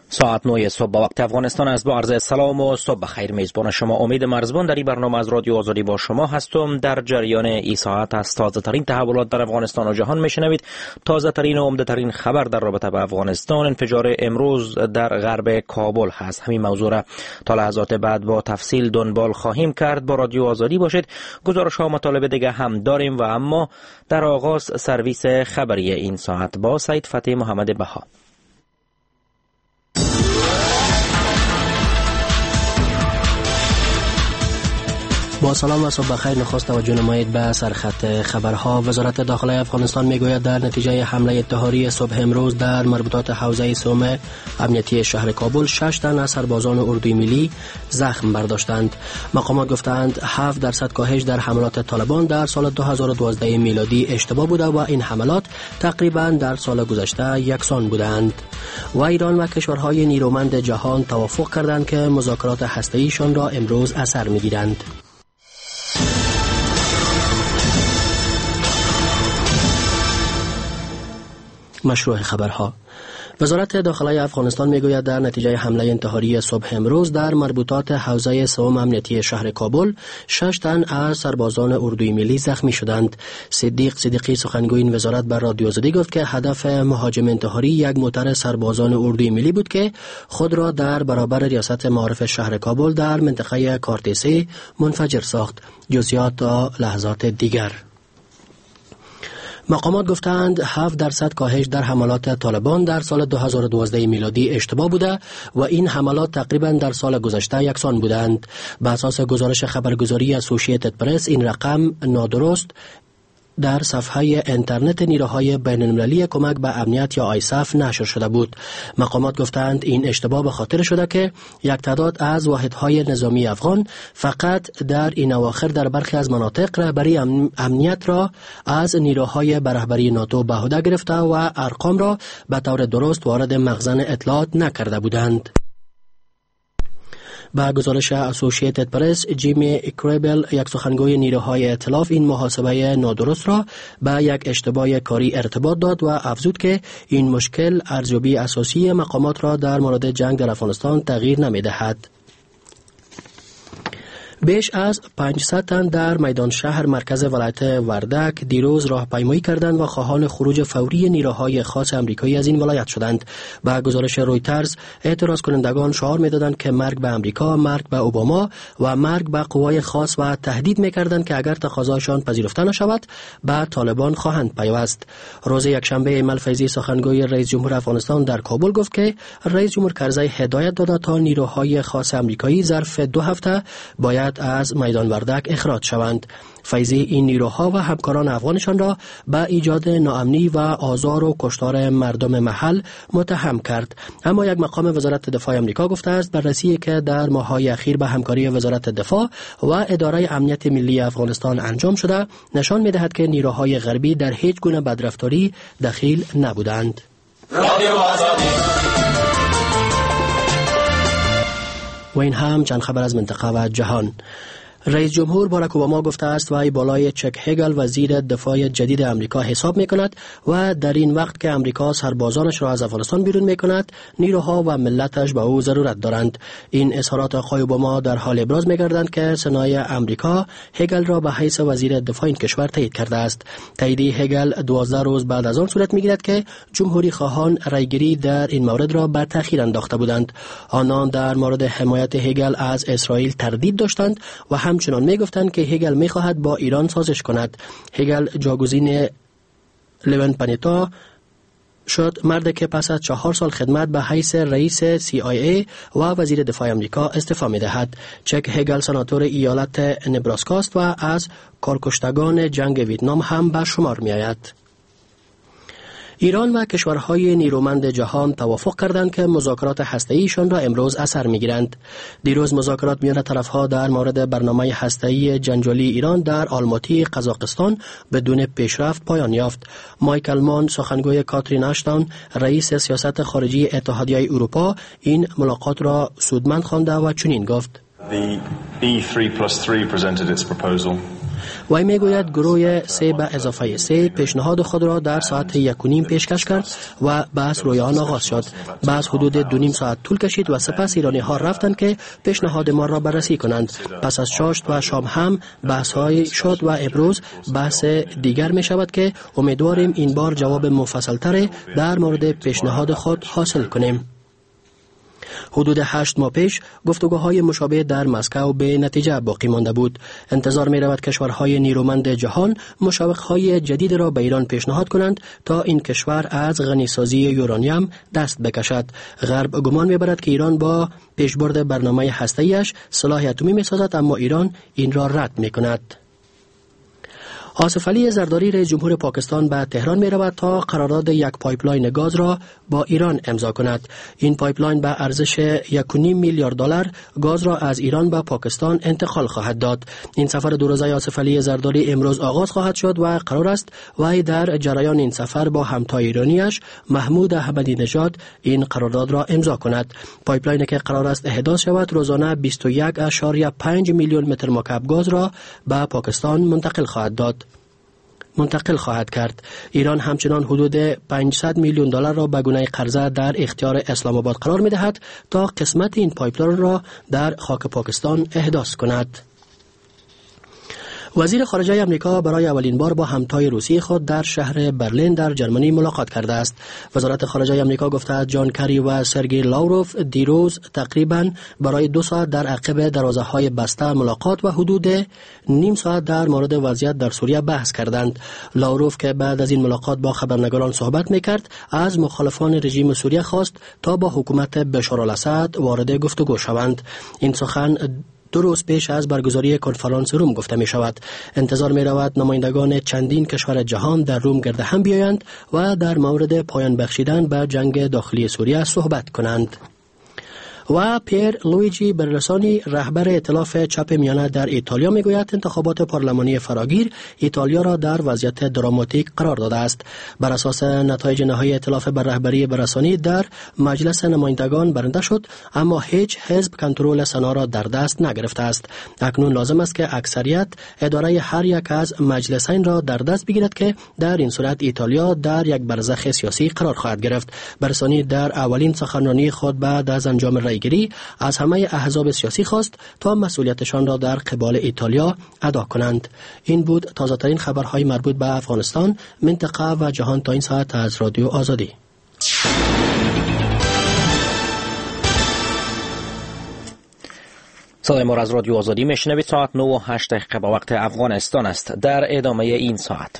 ساعت 9 صبح وقت افغانستان است. با عرض سلام و صبح بخیر. میزبان شما امید مرزبان در این برنامه از رادیو آزادی با شما هستم. در جریان این ساعت از تازه ترین تحولات در افغانستان و جهان میشنوید. تازه ترین و عمده ترین خبر در رابطه با افغانستان انفجار امروز در غرب کابل هست. همین موضوع را تا لحظات بعد با تفصیل دنبال خواهیم کرد. با رادیو آزادی باشید. گزارش ها و مطالب دیگه هم داریم و اما در آغاز سرویس خبری این ساعت با سید فتح محمد بها. با سلام و صبح بخیر. نخست توجه نمایید به سرخط خبرها. وزارت داخلی افغانستان میگوید در نتیجه حمله اتحادی صبح امروز در مربوطات حوزه سوم امنیتی شهر کابل 6 تن از سربازان اردوی ملی زخم برداشتند. مقامات گفتند 7% کاهش در حملات طالبان در سال 2012 میلادی اشتباه بوده و این حملات تقریبا در سال گذشته یکسان بودند. و ایران و کشورهای نیرومند جهان توافق کردند که مذاکرات هسته‌ایشان را امروز اثر میگیرند. مشروع خبرها. وزارت داخلی افغانستان میگوید در نتیجه حمله انتحاری صبح امروز در مربوطات حوزه سوم امنیتی شهر کابل 6 تن از سربازان اردوی ملی زخمی شدند. صدیق صدیقی سخنگوی این وزارت بر رادیو آزادی گفت که هدف مهاجم انتحاری یک موتر سربازان اردوی ملی بود که خود را در برابر ریاست معارف شهر کابل در منطقه کارتیسی منفجر ساخت. جزئیات تا لحظات دیگر. مقامات گفتند 7% کاهش در حملات طالبان در سال 2012 میلادی اشتباه بوده و این حملات تقریبا در سال گذشته یکسان بودند. بر اساس گزارش خبرگزاری اسوسییتد پرس این رقم نادرست در صفحه اینترنت نیروهای بین المللی کمک به امنیت یا آیساف نشر شده بود. مقامات گفتند این اشتباه به خاطر شده که یک تعداد از واحدهای نظامی افغان فقط در این اواخر در برخی از مناطق رهبری امنیت را از نیروهای به رهبری ناتو به عهده گرفته و ارقام را به طور درست وارد مخزن اطلاعات نکرده بودند. با گزارش اسوسییتد پرس جیمی کریبل یک سخنگوی نیروهای ائتلاف این محاسبه نادرست را به یک اشتباه کاری ارتباط داد و افزود که این مشکل ارزیابی اساسی مقامات را در مورد جنگ در افغانستان تغییر نمی‌دهد. بیش از 500 تن در میدان شهر مرکز ولایت وردک دیروز راهپیمایی کردند و خواهان خروج فوری نیروهای خاص آمریکایی از این ولایت شدند. با گزارش رویترز اعتراض کنندگان شعار می‌دادند که مرگ به آمریکا، مرگ به اوباما و مرگ به قوای خاص و تهدید می‌کردند که اگر تقاضایشان پذیرفته نشود به طالبان خواهند پیوست. روز یکشنبه ایمل فیضی سخنگوی رئیس جمهور افغانستان در کابل گفت که رئیس جمهور کرزی هدایت داده تا نیروهای خاص آمریکایی ظرف 2 هفته باید از میدان وردک اخراج شوند. فیضی این نیروها و همکاران افغانشان را به ایجاد ناامنی و آزار و کشتار مردم محل متهم کرد. اما یک مقام وزارت دفاع آمریکا گفته است بررسی که در ماه‌های اخیر به همکاری وزارت دفاع و اداره امنیت ملی افغانستان انجام شده نشان می‌دهد که نیروهای غربی در هیچ گونه بدرفتاری دخیل نبودند. و این هم چند خبر از منطقه و جهان. رئیس جمهور باراک اوباما گفته است وی بالای چک هگل وزیر دفاع جدید امریکا حساب می‌کند و در این وقت که امریکا سربازانش را از افغانستان بیرون می‌کند نیروها و ملتش به او ضرورت دارند. این اظهارات آقای اوباما در حال ابراز می‌گردند که سنای امریکا هگل را به حیث وزیر دفاع این کشور تایید کرده است. تایید هگل 12 روز بعد از آن صورت می‌گیرد که جمهوری خواهان رایگیری در این مورد را به تأخیر انداخته بودند. آنان در مورد حمایت هگل از اسرائیل تردید داشتند و همچنان میگفتند که هگل میخواهد با ایران سازش کند. هگل جاگزین لون پانیتا شد، مردی که پس از 4 سال خدمت به حیث رئیس CIA و وزیر دفاع آمریکا استعفا می‌دهد. چک هگل سناتور ایالت نبراسکاست و از کارکشتگان جنگ ویتنام هم به شمار می‌آید. ایران و کشورهای نیرومند جهان توافق کردند که مذاکرات هسته‌ایشان را امروز اثر می‌گیرند. دیروز مذاکرات میان طرف‌ها در مورد برنامه هسته‌ای جنجالی ایران در آلماتی قزاقستان بدون پیشرفت پایان یافت. مایکل مان سخنگوی کاترین آشتون رئیس سیاست خارجی اتحادیه اروپا این ملاقات را سودمند خوانده و چنین گفت: The E3+3 presented its proposal. وی میگوید گروه 3+3 پیشنهاد خود را در ساعت 1:30 پیشکش کرد و بحث روی آن آغاز شد. بحث حدود 2.5 ساعت طول کشید و سپس ایرانی ها رفتند که پیشنهاد ما را بررسی کنند. پس از چاشت و شام هم بحث های شد و امروز بحث دیگر می شود که امیدواریم این بار جواب مفصل تر در مورد پیشنهاد خود حاصل کنیم. حدود 8 ماه پیش گفتگوهای مشابه در مسکو به نتیجه باقی مانده بود. انتظار می رود کشورهای نیرومند جهان مشوقهای جدید را به ایران پیشنهاد کنند تا این کشور از غنیسازی یورانیم دست بکشد. غرب گمان می برد که ایران با پیشبرد برنامه هسته‌ایش سلاح اتمی می سازد، اما ایران این را رد می کند. آصف علی زرداری رئیس جمهور پاکستان به تهران می رود تا قرارداد یک پایپلاین گاز را با ایران امضا کند. این پایپلاین به ارزش 1.5 میلیارد دلار گاز را از ایران به پاکستان انتقال خواهد داد. این سفر دو روزه آصف علی زرداری امروز آغاز خواهد شد و قرار است وی در جریان این سفر با همتای ایرانیش محمود احمدی نژاد این قرارداد را امضا کند. پایپلاینی که قرار است احداث شود روزانه 21.5 میلیون متر مکعب گاز را به پاکستان منتقل خواهد کرد. ایران همچنان حدود 500 میلیون دلار را به گونه قرضه در اختیار اسلام آباد قرار می دهد تا قسمت این پایپلاین را در خاک پاکستان احداث کند. وزیر خارجه آمریکا برای اولین بار با همتای روسی خود در شهر برلین در جرمنی ملاقات کرده است. وزارت خارجه آمریکا گفته است جان کری و سرگئی لاوروف دیروز تقریباً برای 2 ساعت در عقب دروازه‌های بسته ملاقات و حدود نیم ساعت در مورد وضعیت در سوریه بحث کردند. لاوروف که بعد از این ملاقات با خبرنگاران صحبت می‌کرد، از مخالفان رژیم سوریه خواست تا با حکومت بشارالاسد وارد گفتگو شوند. این سخن 2 روز پیش از برگزاری کنفرانس روم گفته می شود. انتظار می رود نمایندگان چندین کشور جهان در روم گرد هم بیایند و در مورد پایان بخشیدن به جنگ داخلی سوریه صحبت کنند. و پیر لویجی برلسانی رهبر ائتلاف چپ میانه در ایتالیا میگوید انتخابات پارلمانی فراگیر ایتالیا را در وضعیت دراماتیک قرار داده است. بر اساس نتایج نهایی ائتلاف بر رهبری برلسانی در مجلس نمایندگان برنده شد، اما هیچ حزب کنترل سنا را در دست نگرفته است. اکنون لازم است که اکثریت اداره هر یک از مجلسین را در دست بگیرد که در این صورت ایتالیا در یک برزخ سیاسی قرار خواهد گرفت. برلسانی در اولین سخنرانی خود بعد از انجام رای گیری از همه احزاب سیاسی خواست تا مسئولیتشان را در قبال ایتالیا ادا کنند. این بود تازه ترین خبرهای مربوط به افغانستان، منطقه و جهان تا این ساعت از رادیو آزادی. صدای ما از رادیو آزادی میشنوید. ساعت 9:08 به وقت افغانستان است. در ادامه این ساعت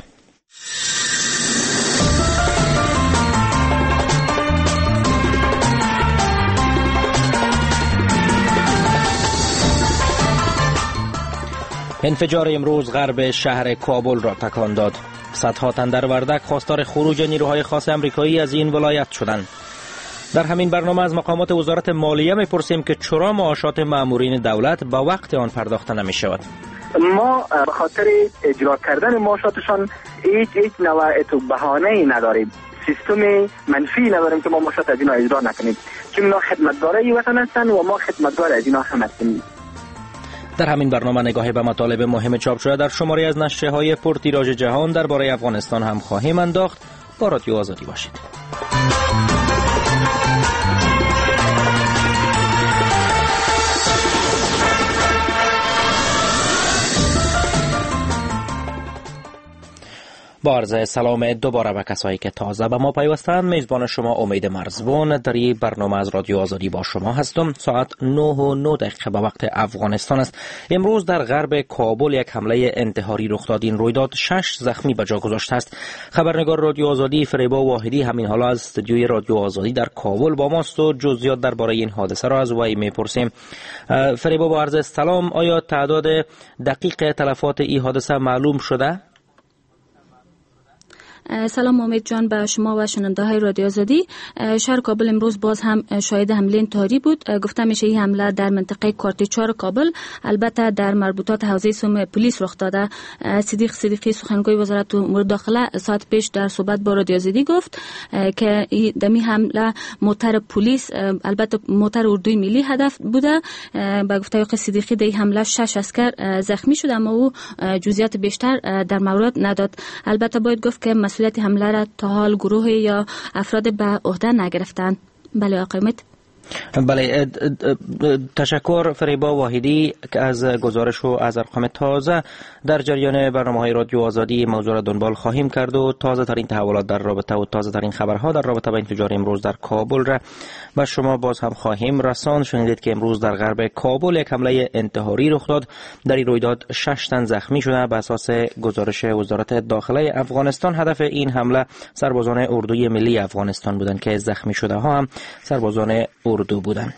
انفجار امروز غرب شهر کابل را تکان داد. صدها تن در وردک خواستار خروج نیروهای خاص آمریکایی از این ولایت شدند. در همین برنامه از مقامات وزارت مالیه میپرسیم که چرا معاشات مامورین دولت با وقت آن پرداخته نمی شود. ما به خاطر اجرا کردن معاشاتشان هیچ نوع بهانه‌ای نداریم. سیستم منفی نداریم که ما معاشات از اینا اجرا نکنیم، چون اینا خدمتگارای وطن هستند و ما خدمتگار از اینا هم هستیم. در همین برنامه نگاهی به مطالب مهم چاپ شده در شماری از نشریه‌های پرتیراژ جهان درباره افغانستان هم خواهیم انداخت. با رادیو آزادی باشید. با عرض سلام دوباره به کسایی که تازه به ما پیوستند. میزبان شما امید مرزبان در این برنامه از رادیو آزادی با شما هستم. ساعت 9:09 به وقت افغانستان است. امروز در غرب کابل یک حمله انتحاری رخ داد. این رویداد 6 زخمی به جا گذاشته است. خبرنگار رادیو آزادی فریبا واحدی همین حالا از استودیوی رادیو آزادی در کابل با ماست و جزئیات درباره این حادثه را از وی میپرسیم. فریبا با عرض سلام، آیا تعداد دقیق تلفات این حادثه معلوم شده؟ سلام امید جان به شما و شنونده های رادیو آزادی. شهر کابل امروز باز هم شاهد حمله انتحاری بود. گفته میشه این حمله در منطقه کارت 4 کابل، البته در مربوطات حوزه سوم پلیس رخ داده. صدیق صدیقی سخنگوی وزارت امور داخله ساعت پیش در صحبت با رادیو آزادی گفت که دمی حمله موتر پلیس، البته موتر اردوی ملی هدف بوده. به گفته آقای صدیقی در حمله 6 عسکر زخمی شد، اما او جزئیات بیشتر در مورد نداد. البته باید گفت که مسئولیت حمله را تا حال گروه یا افراد به عهده نگرفتند. بله آقای امید. بله، تشکر فریبا واحدی که از گزارش و از ارقام تازه. در جریان برنامه‌های رادیو آزادی موضوع را دنبال خواهیم کرد و تازه ترین تحولات در رابطه و تازه ترین خبرها در رابطه با انفجار امروز در کابل را به شما باز هم خواهیم رساند. شنیدید که امروز در غرب کابل یک حمله انتحاری رخ داد. در این رویداد 6 تن زخمی شده. به اساس گزارش وزارت داخله افغانستان هدف این حمله سربازان اردوی ملی افغانستان بودند که زخمی شده ها هم سربازان اردو بودند.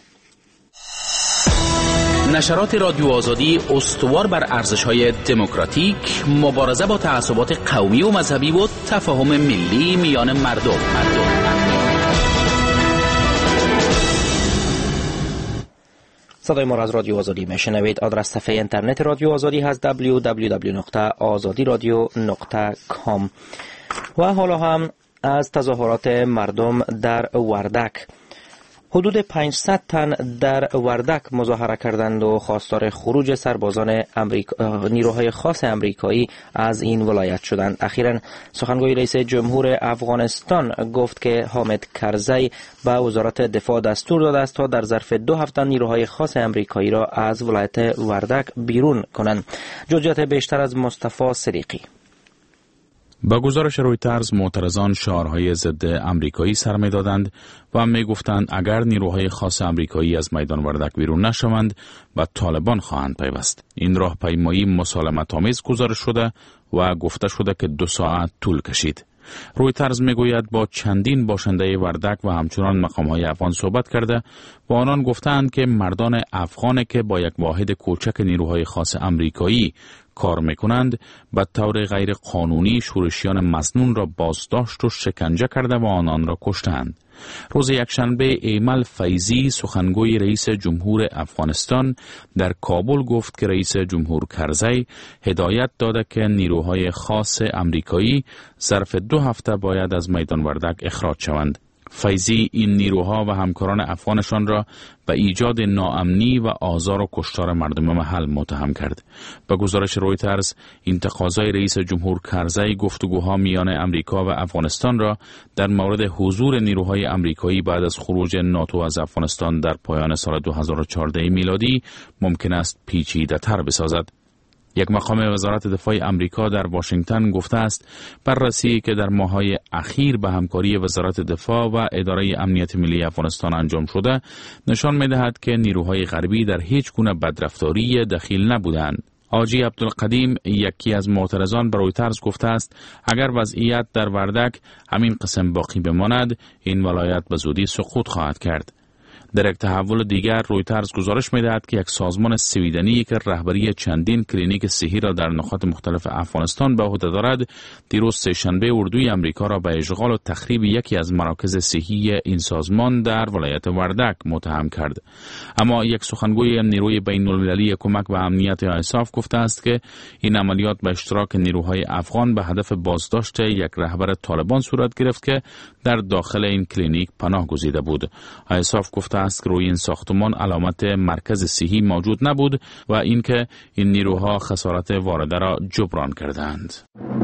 نشرات رادیو آزادی استوار بر ارزش‌های دموکراتیک، مبارزه با تعصبات قومی و مذهبی و تفاهم ملی میان مردم. صدای ما را از رادیو آزادی میشنوید. آدرس صفحه اینترنت رادیو آزادی هست www.azadiradyo.com. و حالا هم از تظاهرات مردم در وردک. حدود 500 تن در وردک مظاهره کردند و خواستار خروج سربازان نیروهای خاص امریکایی از این ولایت شدند. اخیراً سخنگوی رئیس جمهور افغانستان گفت که حامد کرزی به وزارت دفاع دستور داده است تا در ظرف 2 هفته نیروهای خاص امریکایی را از ولایت وردک بیرون کنند. جزئیات بیشتر از مصطفی صدیقی. با گزارش رویترز، معترضان شعارهای ضد امریکایی سر می‌دادند و می‌گفتند اگر نیروهای خاص امریکایی از میدان وردک بیرون نشوند به طالبان خواهند پیوست. این راهپیمایی مسالمت‌آمیز گزارش شده و گفته شده که 2 ساعت طول کشید. رویترز میگوید با چندین باشنده وردک و همچنان مقام‌های افغان صحبت کرده و آنان گفتند که مردان افغان که با یک واحد کوچک نیروهای خاص امریکایی کار میکنند به طور غیر قانونی شورشیان مظنون را بازداشت و شکنجه کرده و آنان را کشتند. روز یکشنبه ایمل فیضی سخنگوی رئیس جمهور افغانستان در کابل گفت که رئیس جمهور کرزی هدایت داده که نیروهای خاص امریکایی ظرف 2 هفته باید از میدان وردک اخراج شوند. فیضی این نیروها و همکاران افغانشان را به ایجاد ناامنی و آزار و کشتار مردم محل متهم کرد. به گزارش رویترز، این تقاضای رئیس جمهور کرزی گفتگوها میان امریکا و افغانستان را در مورد حضور نیروهای امریکایی بعد از خروج ناتو از افغانستان در پایان سال 2014 میلادی ممکن است پیچیده‌تر بسازد. یک مقام وزارت دفاع امریکا در واشنگتن گفته است بررسی که در ماه‌های اخیر به همکاری وزارت دفاع و اداره امنیت ملی افغانستان انجام شده نشان می‌دهد که نیروهای غربی در هیچ گونه بدرفتاری دخیل نبودند. حاجی عبدالقدیم، یکی از معترضان، به رویترز گفته است اگر وضعیت در وردک همین قسم باقی بماند این ولایت به زودی سقوط خواهد کرد. در یک تحول دیگر رویترز گزارش می‌دهد که یک سازمان سویدنی که رهبری چندین کلینیک صحی را در نقاط مختلف افغانستان به عهده دارد دیروز سه‌شنبه اردوی امریکا را به اشغال و تخریب یکی از مراکز صحی این سازمان در ولایت وردک متهم کرد. اما یک سخنگوی نیروی بین‌المللی کمک به امنیت آیساف گفته است که این عملیات به اشتراک نیروهای افغان به هدف بازداشت یک رهبر طالبان صورت گرفت که در داخل این کلینیک پناه گزیده بود. آیساف گفته است که روی این ساختمان علامت مرکز صحی موجود نبود و اینکه این نیروها خسارت وارده را جبران کردند.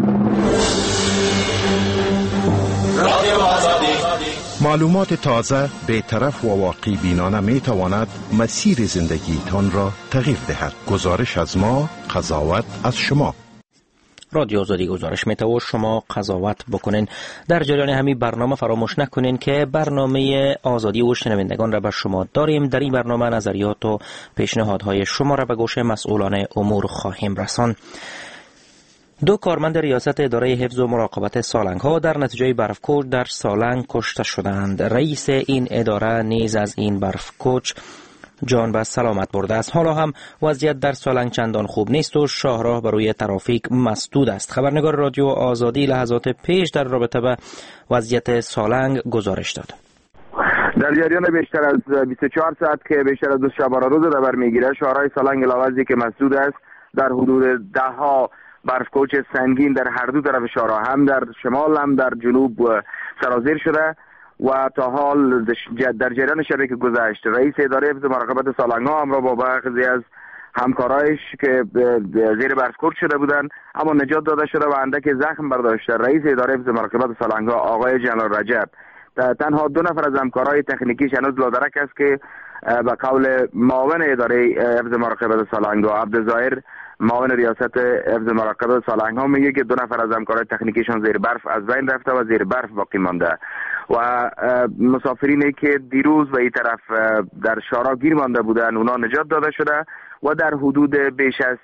معلومات تازه، بی‌طرف و واقع بینانه می تواند مسیر زندگیتان را تغییر دهد. گزارش از ما، قضاوت از شما. رادیو آزادی گزارش میده و شما قضاوت بکنین. در جریان همین برنامه فراموش نکنین که برنامه آزادی و شنوندگان را به شما داریم. در این برنامه نظریات و پیشنهادهای شما را به گوش مسئولان امور خواهیم رساند. 2 کارمند ریاست اداره حفظ و مراقبت سالنگ ها در نتیجه برفکوچ در سالنگ کشته شدند. رئیس این اداره نیز از این برفکوچ جان به سلامت برده است. حالا هم وضعیت در سالنگ چندان خوب نیست و شاهراه بر روی ترافیک مسدود است. خبرنگار رادیو آزادی لحظات پیش در رابطه با وضعیت سالنگ گزارش داد. در جریان بیشتر از 24 ساعت که بیشتر از 2 شبانه روز در بر میگیره، شهرهای سالنگ علاوه از که مسدود است، در حدود 10 ها برفکوچ سنگین در هر دو طرف شهرها، هم در شمال هم در جنوب سرازیر شده و تا حال در جریان شبی که گذشت رئیس اداره حفظ مراقبت سالنگ ها همراه با بعضی از همکارایش که زیر برفکوچ شده بودند اما نجات داده شده و اندک زخم برداشته، رئیس اداره حفظ مراقبت سالنگ ها آقای جنرال رجب تنها 2 نفر از همکارای تکنیکیش هنوز لادرک است که به قول معاون اداره حفظ مراقبت سالنگ ها عبدالظاهر معاون ریاست حفظ مراقبت سالنگ ها میگه که 2 نفر از همکارای تکنیکیشان زیر برف از بین رفته و زیر برف باقی مانده و مسافرینی که دیروز به این طرف در شهرها گیر مانده بودن اونا نجات داده شده و در حدود بیش از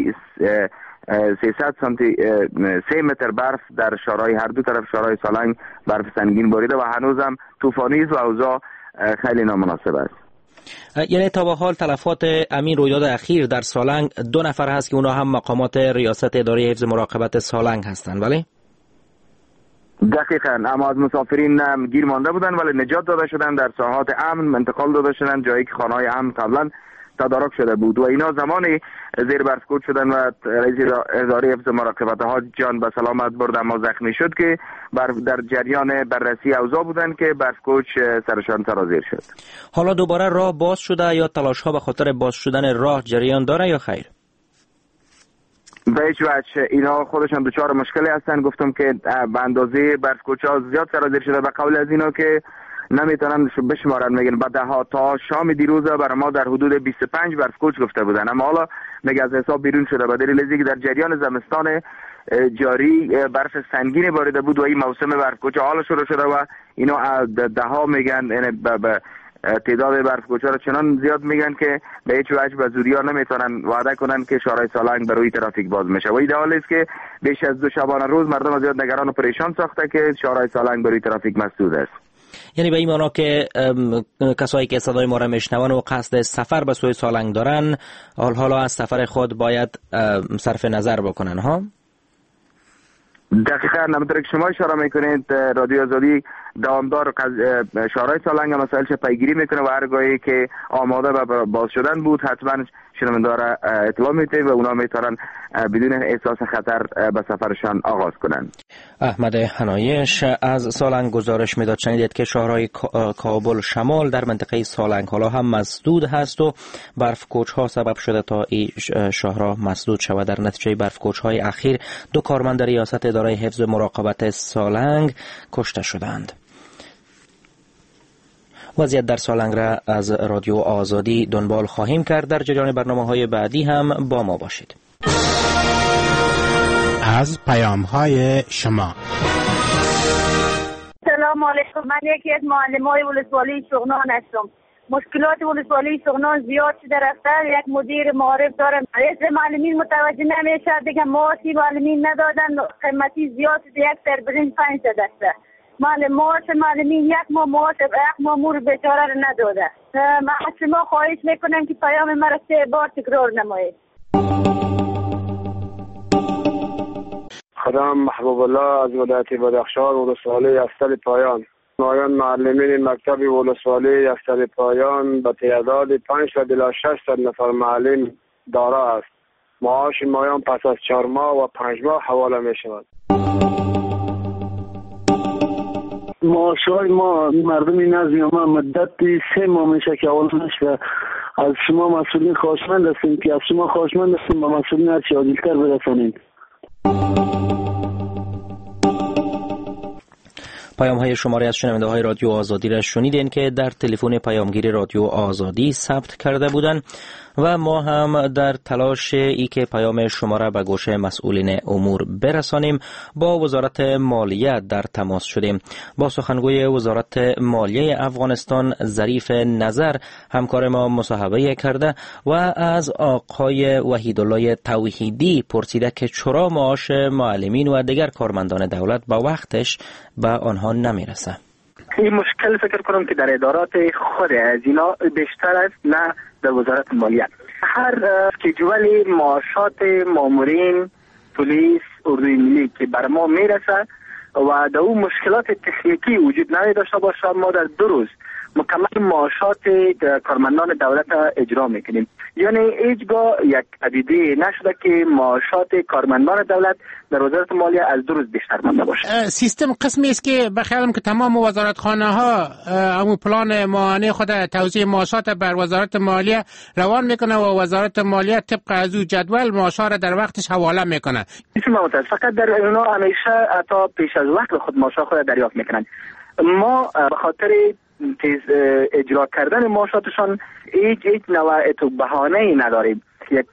300 سانتی 3 متر برف در شهرهای هر دو طرف شهرهای سالنگ برف سنگین باریده و هنوز هم طوفانی است و اوضاع خیلی نامناسب است. یعنی تا به حال تلفات امین رویداد اخیر در سالنگ 2 نفر هست که اونا هم مقامات ریاست اداره حفظ مراقبت سالنگ هستند، ولی دقیقاً اما از مسافرین گیر مانده بودن ولی نجات داده شدن، در ساحات امن انتقال داده شدن جایی که خانه‌های امن قبلا تدارک شده بود و اینا زمانی زیر برفکوچ شدن و رئیس اداره حفظ مراقبت ها جان به سلامت برد اما زخمی شد که در جریان بررسی اوضاع بودن که برفکوچ سرشان سرازیر شد. حالا دوباره راه باز شده یا تلاش ها به خاطر باز شدن راه جریان داره یا خیر؟ به هیچ وجه اینا خودشان دچار مشکلی هستن. گفتم که به اندازه برفکوچ ها زیاد سرازیر شده به قول از اینا که نمیتونن بشمارن، میگن بعد تا شام دیروز برای ما در حدود 25 برفکوچ گفته بودن اما حالا میگه از حساب بیرون شده به دلیل اینکه در جریان زمستان جاری برف سنگین باریده بود و این موسم برفکوچ حالا شروع شده و اینا 10 ها میگن یعنی به تعداد برفکوچ رو چنان زیاد میگن که به هیچ وجه به زودی ها نمیتونن وعده کنن که شهرهای سالنگ بر روی ترافیک باز میشه و این حال است که بیش از 2 شبانه روز مردم زیاد نگران و پریشان ساخته که شهرهای سالنگ بر روی ترافیک مسدود است. یعنی به این معنا که کسایی که صدای ما را میشنون و قصد سفر به سوی سالنگ دارن حالا از سفر خود باید صرف نظر بکنن ها؟ دقیقاً همونطور که شما اشاره میکنید رادیو آزادی دوامدار شهرهای سالنگ مسائلش پیگیری میکنه و هرگاهی که آماده و باز شدن بود حتما شنوندگان اطلاع میده و اونا میتونن بدون احساس خطر به سفرشان آغاز کنن. احمد حنایش از سالنگ گزارش میداد. شنیدید که شهرهای کابل شمال در منطقه سالنگ حالا هم مسدود هست و برفکوچ ها سبب شده تا این شهرها مسدود شود. در نتیجه برفکوچ های اخیر 2 کارمند ریاست اداره حفظ مراقبت سالنگ کشته شدند. وضعیت در سالنگ را از رادیو آزادی دنبال خواهیم کرد. در جریان برنامه‌های بعدی هم با ما باشید. از پیام‌های شما. سلام علیکم، من یکی از معلم‌های ولسوالی شغنان هستم. مشکلات ولسوالی شغنان زیاد شده رفته. یک مدیر معارف دارم، رئیس معلمین متوجه نمیشه، دیگه معاشی معلمین ندادن، قیمتی زیاد شده، 1 تر برنج 500 است. معاش معلمین 1 ماه معاش 1 مامور بیچاره رو نداده. من از شما خواهش میکنم که پیام مرا 3 بار تکرار نمایید. خدام محبوب الله از ولایت بدخشان ولسوالی افسر پایان. مایان معلمین مکتب ولسوالی افسر پایان به تعداد 5,600 نفر معلم داره است. معاش مایان پس از 4 ماه و 5 ماه حواله می شود. معاشای ما مردمی نزدی ما مدت 3 ماه میشه که اول نشده. از شما مسئولین خواهشمند هستیم که از شما خواهشمند هستیم با مسئولین هرچی عاجل‌تر برسانید. پیام های شماره از شنونده های رادیو آزادی را شنیدین که در تلفن پیامگیر رادیو آزادی ثبت کرده بودند و ما هم در تلاش ای که پیام شما را به گوش مسئولین امور برسانیم با وزارت مالیه در تماس شدیم. با سخنگوی وزارت مالیه افغانستان ظریف نظر همکار ما مصاحبه کرده و از آقای وحیدالله توحیدی پرسیده که چرا معاش معلمین و دیگر کارمندان دولت با وقتش به آنها نمیرسه. این مشکل فکر کنم که در ادارات خود از اینا بیشتر است، نه در وزارت مالیه. هر اسکیجول معاشات مامورین پلیس اردوی ملی که بر ما میرسه و در اون مشکلات تکنیکی وجود نداشته باشه، ما در 2 روز مکمل معاشات کارمندان دولت اجرا میکنیم. یعنی هیچگاه یک پدیده نشده که معاشات کارمندان دولت در وزارت مالیه از 2 روز بیشتر مانده باشه. سیستم قسمی است که بخیالم که تمام وزارتخانه ها همون پلان ماهانه خود توزیع معاشات بر وزارت مالیه روان میکنه و وزارت مالیه طبق از او جدول معاشات را در وقتش حواله میکنه. فقط در اونا همیشه حتی پیش از وقت خود معاشات خود دریافت میکنن. ما به خاطر تیز اجرا کردن معاشاتشان هیچ نوع بهانه ای نداریم، یک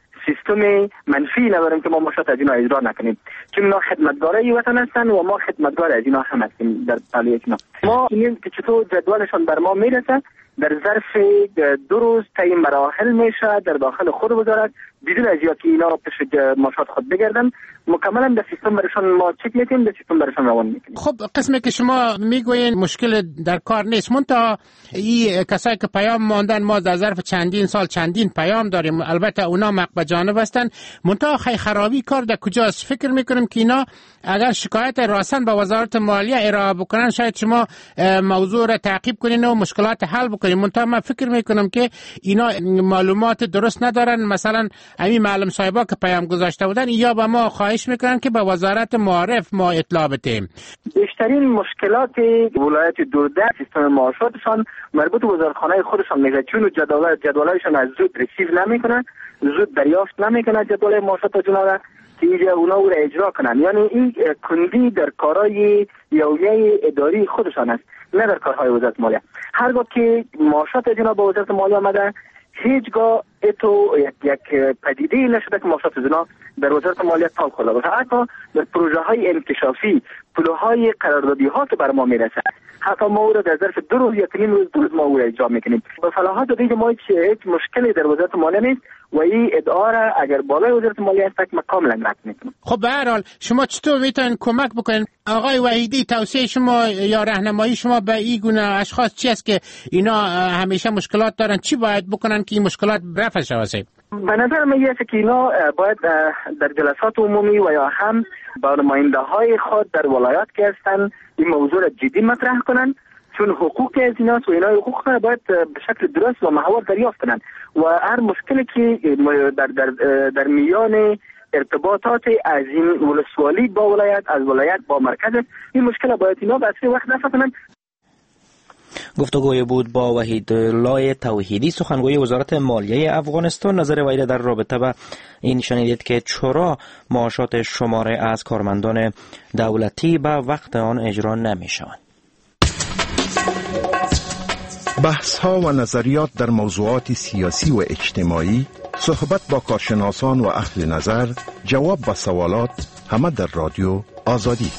سیستم منفی نداریم که ما معاشات از اینا اجرا نکنیم، چون اینا خدمتگارای وطن هستن و ما خدمتگار از اینا هم هستیم. در فعالیت اینا ما می‌بینیم که چطور جدولشان بر ما میرسه، در ظرف 2 روز تعیین مراحل میشه در داخل خود وزارت بدون از اینکه اینا پیش معاشات خود بگردن، مکملا در سیستم برشان ما چک میکنیم، در سیستم برشان روان میکنیم. خب قسمی که شما میگوین مشکل در کار نیست، منتها این کسایی که پیام ماندن ما در ظرف چندین سال چندین پیام داریم، البته اونا مقبه جانب هستن، منتها خرابی کار در کجاست؟ فکر میکنیم که اینا اگر شکایت راسن به وزارت مالیه ارائه بکنن شاید شما موضوع را تعقیب کنین و مشکلات حل بکنین، منتها من فکر میکنم که اینا معلومات درست ندارن. مثلا همین معلم صاحبا که پیام گذاشته بودن یا به ما خواهش میکنن که به وزارت معارف ما اطلاع بدیم. بیشترین مشکلات ولایت دوردست سیستم معاشاتشان مربوط به وزارتخانه خودشان میشه، چون جدولایشان از زود ریسیو نمیکنن، زود دریافت نمیکنن جدول معاشاتشون را که اینجا اونا رو اجرا کنن. یعنی این کندی در کارهای یومیه اداری خودشان است، نه در کارهای وزارت مالیه. هرگاه که معاشات جناب به وزارت مالیه آمده هیچگاه اتو یک پدیده نشده که معاشات زنا در وزارت مالیه تاب خورده باشه. حتی در پروژه های انکشافی پلوهای قراردادی ها که بر ما میرسه، حتی ما او را در ظرف 2 روز یا 3 روز ما او را اجرا میکنیم. به صلاحات دیگه ما هیچ مشکلی در وزارت مالیه نیست و این ادعا را اگر بالای وزارت مالیه است ما کاملا رد میکنیم. خب به هر حال شما چطور میتونین کمک بکنین؟ آقای وحیدی توصیه شما یا راهنمایی شما به این گونه اشخاص چی است که اینا همیشه مشکلات دارن؟ چی باید بکنن که این مشکلات رفع شود؟ به نظر من است که اینا باید در جلسات عمومی و یا هم با نماینده های خود در ولایات که هستن این موضوع را جدی مطرح کنن، چون حقوق از ایناست و اینا حقوق باید به شکل درست و محور دریافت کنن و هر مشکلی که در میان ارتباطات از این ولسوالی با ولایت، از ولایت با مرکز، این مشکل باید اینا به اصلی وقت رفع کنن. گفتگوی بود با وحیدالله توحیدی، سخنگوی وزارت مالیه افغانستان. نظر وی در رابطه با این شنیدید که چرا معاشات شماره از کارمندان دولتی به وقت آن اجرا نمی‌شوند. بحث ها و نظریات در موضوعات سیاسی و اجتماعی، صحبت با کارشناسان و اهل نظر، جواب به سوالات، همه در رادیو آزادی.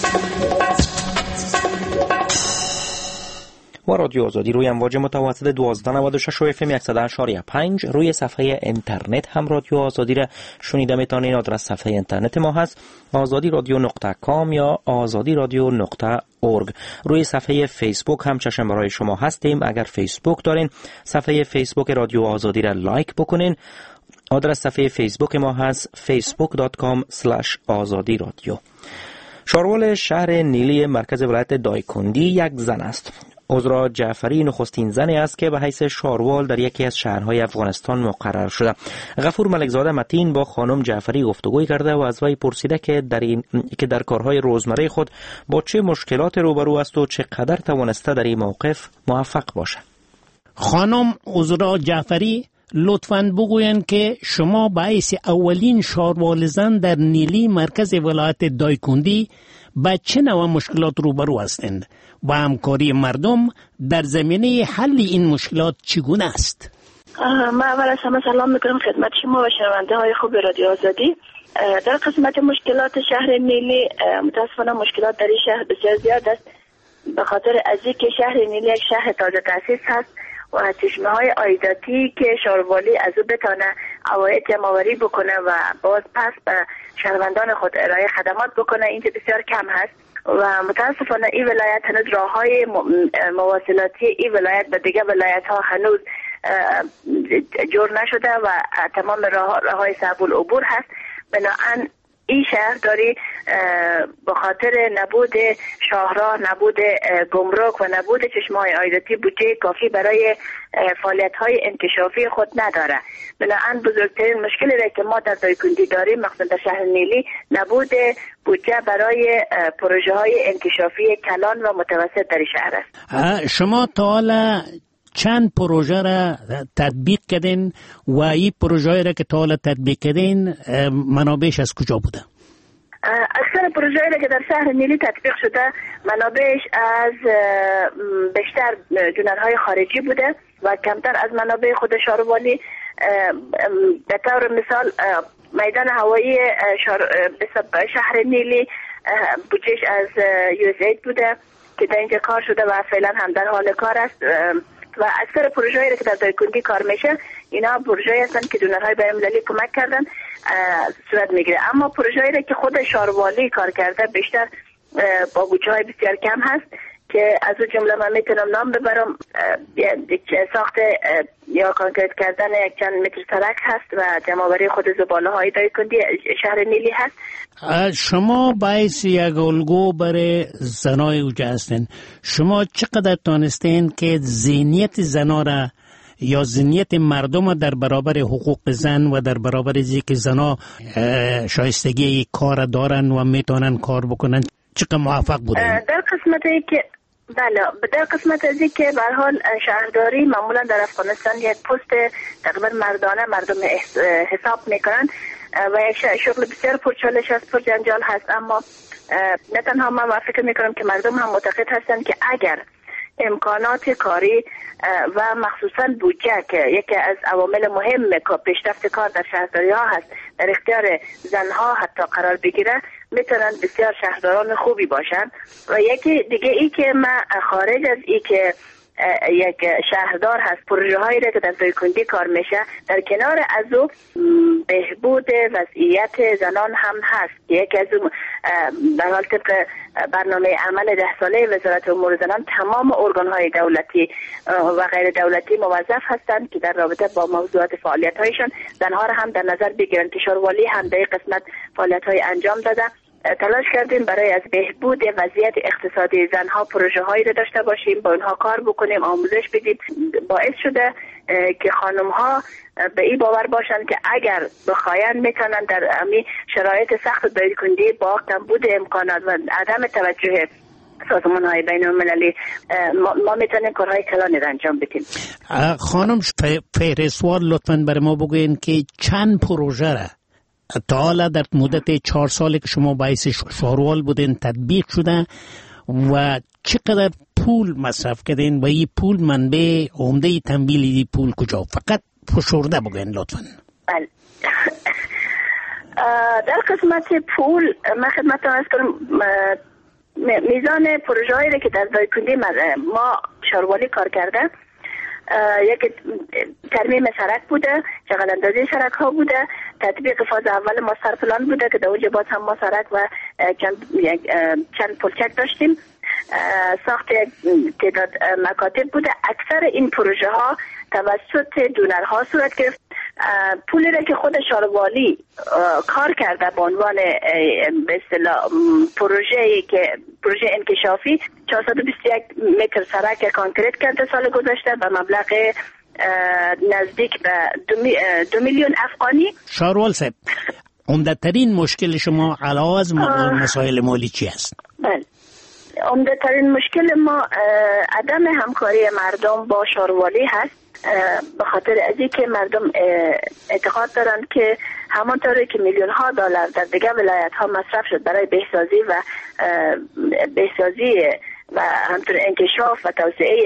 و رادیو آزادی روی امواج متوسط 1296 FM 100.5 روی صفحه اینترنت هم رادیو آزادی را شنیده میتونین. آدرس صفحه اینترنت ما هست azadiradyo.com یا azadiradyo.org. روی صفحه فیسبوک هم چشم برای شما هستیم. اگر فیسبوک دارین صفحه فیسبوک رادیو آزادی را لایک بکنین. آدرس صفحه فیسبوک ما هست facebook.com/azadiradyo. شاروال شهر نیلی مرکز ولایت دایکندی یک زن است. عذرا جعفری نخستین زنی است که به حیث شاروال در یکی از شهرهای افغانستان مقرر شده. غفور ملکزاده متین با خانم جعفری گفتگوی کرده و از وی پرسیده که در کارهای روزمره خود با چه مشکلات روبرو است و چقدر توانسته در این موقف موفق باشد. خانم عذرا جعفری، لطفاً بگوین که شما به حیث اولین شاروال زن در نیلی مرکز ولایت دایکندی با چه نوع مشکلات روبرو هستند و همکاری مردم در زمینه حل این مشکلات چگونه است؟ من اول از همه سلام میکنم خدمت شما و شنونده های خوب رادیو آزادی. در قسمت مشکلات شهر نیلی متاسفانه مشکلات در این شهر بسیار زیاد است، به خاطر از اینکه شهر نیلی یک شهر تازه تأسیس هست و چشمه های عایداتی که شاروالی از او بتانه عواید جمع‌آوری بکنه و باز پس به شهروندان خود ارائه خدمات بکنه اینجا بسیار کم هست و متاسفانه این ولایت هنوز راههای مواصلاتی این ولایت به دیگه ولایت ها هنوز جور نشده و تمام راههای صعب العبور هست. بنابراین این شهرداری به خاطر نبود شاهراه، نبود گمرک و نبود چشمه‌های عایداتی بودجه کافی برای فعالیت‌های انکشافی خود نداره. بنابراین بزرگترین مشکلی را که ما در دایکنڈی داریم مخصوصا در شهر نیلی نبود بودجه برای پروژه‌های انکشافی کلان و متوسط در شهر است. شما تا حالا چند پروژه را تطبیق کردین و این پروژه را که تا حالا تطبیق کردین منابعش از کجا بوده؟ اکثر پروژه را که در شهر نیلی تطبیق شده منابعش از بیشتر دونرهای خارجی بوده و کمتر از منابع خود شهروالی. به طور مثال میدان هوایی شهر نیلی بودجهش از USAID بوده که در اینجا کار شده و فعلا هم در حال کار است و اکثر پروژه‌ای را که در دایکنڈی کار میشه اینا پروژه‌ای هستن که دونرهای بین‌المللی کمک کردن صورت میگیره. اما پروژه‌ای را که خود شهروالی کار کرده بیشتر با بودجه‌های بسیار کم هست که از اون جمله من میتونم نام ببرم. ساخت یا کانکریت کردن یک چند متر سرک هست و جمع‌آوری خود زباله‌های دایکنڈی شهر نیلی هست. شما باعث یک الگو برای زنای اوجه هستین. شما چقدر تانستین که ذهنیت زنا را یا ذهنیت مردم در برابر حقوق زن و در برابر اینکه زنا شایستگی کار دارن و میتونن کار بکنن چقدر موفق بودین؟ در قسمتی که در قسمت ازی که به حال شهرداری معمولا در افغانستان یک پست تقریبا مردانه مردم حساب میکنن و یک شغل بسیار پرچالش است، پرجنجال هست. اما نه تنها من فکر میکنم که مردم هم معتقد هستند که اگر امکانات کاری و مخصوصا بودجه که یکی از عوامل مهم پیشرفت کار در شهرداری ها هست در اختیار زنها حتی قرار بگیره میتونن بسیار شهرداران خوبی باشن. و یکی دیگه ای که من خارج از ای که یک شهردار هست پروژه هایی را که در دایکنڈی کار میشه در کنار از او بهبود وضعیت زنان هم هست. یکی از اون در حال طبق برنامه عمل 10 ساله وزارت امور زنان تمام ارگان های دولتی و غیر دولتی موظف هستند که در رابطه با موضوعات فعالیت هایشان زنها را هم در نظر بگیرند. کشوروالی هم در این قسمت فعالیت های انجام داده. تلاش کردیم برای از بهبود وضعیت اقتصادی زنها پروژه هایی رو داشته باشیم، با اونها کار بکنیم، آموزش بدیم. باعث شده که خانم ها به این باور باشن که اگر بخواین میتونن در امی شرایط سخت دایکنڈی با کمبود امکانات و عدم توجه سازمان های بین المللی ما میتونیم کارهای کلانی را انجام بدیم. خانم فهرستوار لطفاً برای ما بگوین که چند پروژه را تا حالا در مدت 4 سالی که شما باعث شهروال بودین تطبیق شده و چقدر پول مصرف کردین و این پول منبع عمده تمویل این پول کجا؟ فقط فشرده بگین لطفاً. بله. در قسمت پول من خدمتتون عرض کنم میزان پروژه هایی که در دایکنڈی ما شهروالی کار کرده یک ترمیم سرک بوده، شغل اندازی سرک ها بوده، تطبیق فاز اول ماستر پلان بوده که در اونجا باز هم ما سرک و چند پلچک داشتیم، ساخت تعداد مکاتب بوده. اکثر این پروژه ها توسط دونرها صورت گرفت. پولی را که خود شهروالی کار کرده به عنوان به اصطلاح پروژه انکشافی 421 متر سرک کانکریت کرده سال گذشته به مبلغ نزدیک به 2 میلیون افغانی. شهروال صاحب، عمده ترین مشکل شما علاوه از مسائل مالی چی است؟ بله، عمده ترین مشکل ما عدم همکاری مردم با شهروالی هست. به خاطر از اینکه مردم اعتقاد دارند که همانطوری که میلیون ها دلار در دیگر ولایت ها مصرف شد برای بهسازی و همچنین انکشاف و توسعه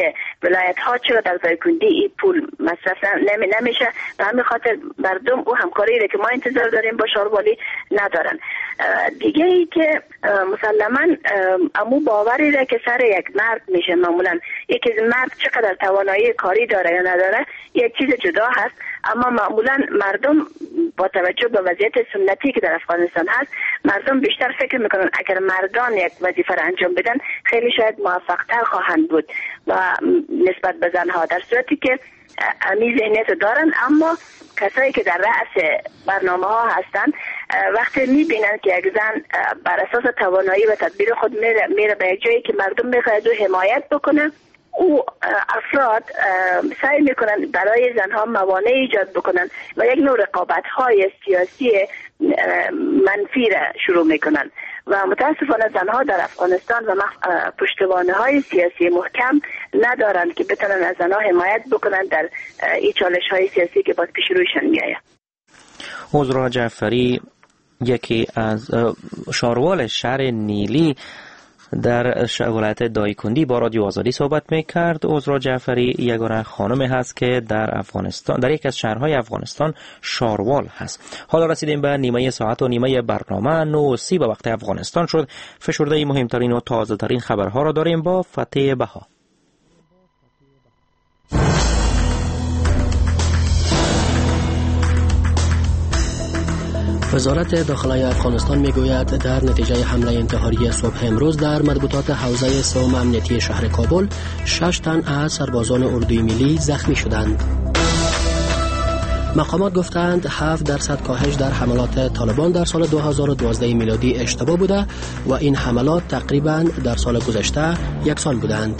ولایت ها چرا در دایکندی این پول مصرف نمیشه. به همین خاطر مردم او همکاری را که ما انتظار داریم با شاروالی ندارن. دیگه ای که مسلما امو باوری را که سر یک مرد میشه، معمولا یکی مرد چقدر توانایی کاری داره یا نداره یک چیز جدا هست، اما معمولا مردم با توجه به وضعیت سنتی که در افغانستان هست، مردم بیشتر فکر میکنن اگر مردان یک وظیفه را انجام بدن خیلی شاید موفق‌تر خواهند بود و نسبت به زنها، در صورتی که امی ذهنیت دارن. اما کسایی که در رأس برنامه ها هستن وقتی میبینن که یک زن بر اساس توانایی و تدبیر خود میره به یک جایی که مردم میخواهد او حمایت بکنه، او افراد سعی میکنن برای زنها موانع ایجاد بکنن و یک نوع رقابت‌های سیاسی منفی را شروع میکنن و متاسفانه زنها در افغانستان و پشتوانه‌های سیاسی محکم ندارند که بتونن از زنها حمایت بکنن در این چالش‌های سیاسی که باید پیش رویشان میآید. عذرا جعفری، یکی از شاروال شهر نیلی در ولایت دایکندی با رادیو آزادی صحبت میکرد. عذرا جعفری یگانه خانم هست که در افغانستان، در یک از شهرهای افغانستان شاروال هست. حالا رسیدیم به نیمه ساعت و نیمه برنامه 9:30 به وقت افغانستان شد. فشرده مهمترین و تازه ترین خبرها را داریم با فتح بها. وزارت داخلی افغانستان میگوید در نتیجه حمله انتحاری صبح امروز در مربوطات حوزه سوم امنیتی شهر کابل 6 تن از سربازان اردوی ملی زخمی شدند. مقامات گفتند 7% کاهش در حملات طالبان در سال 2012 میلادی اشتباه بوده و این حملات تقریبا در سال گذشته یکسان بودند.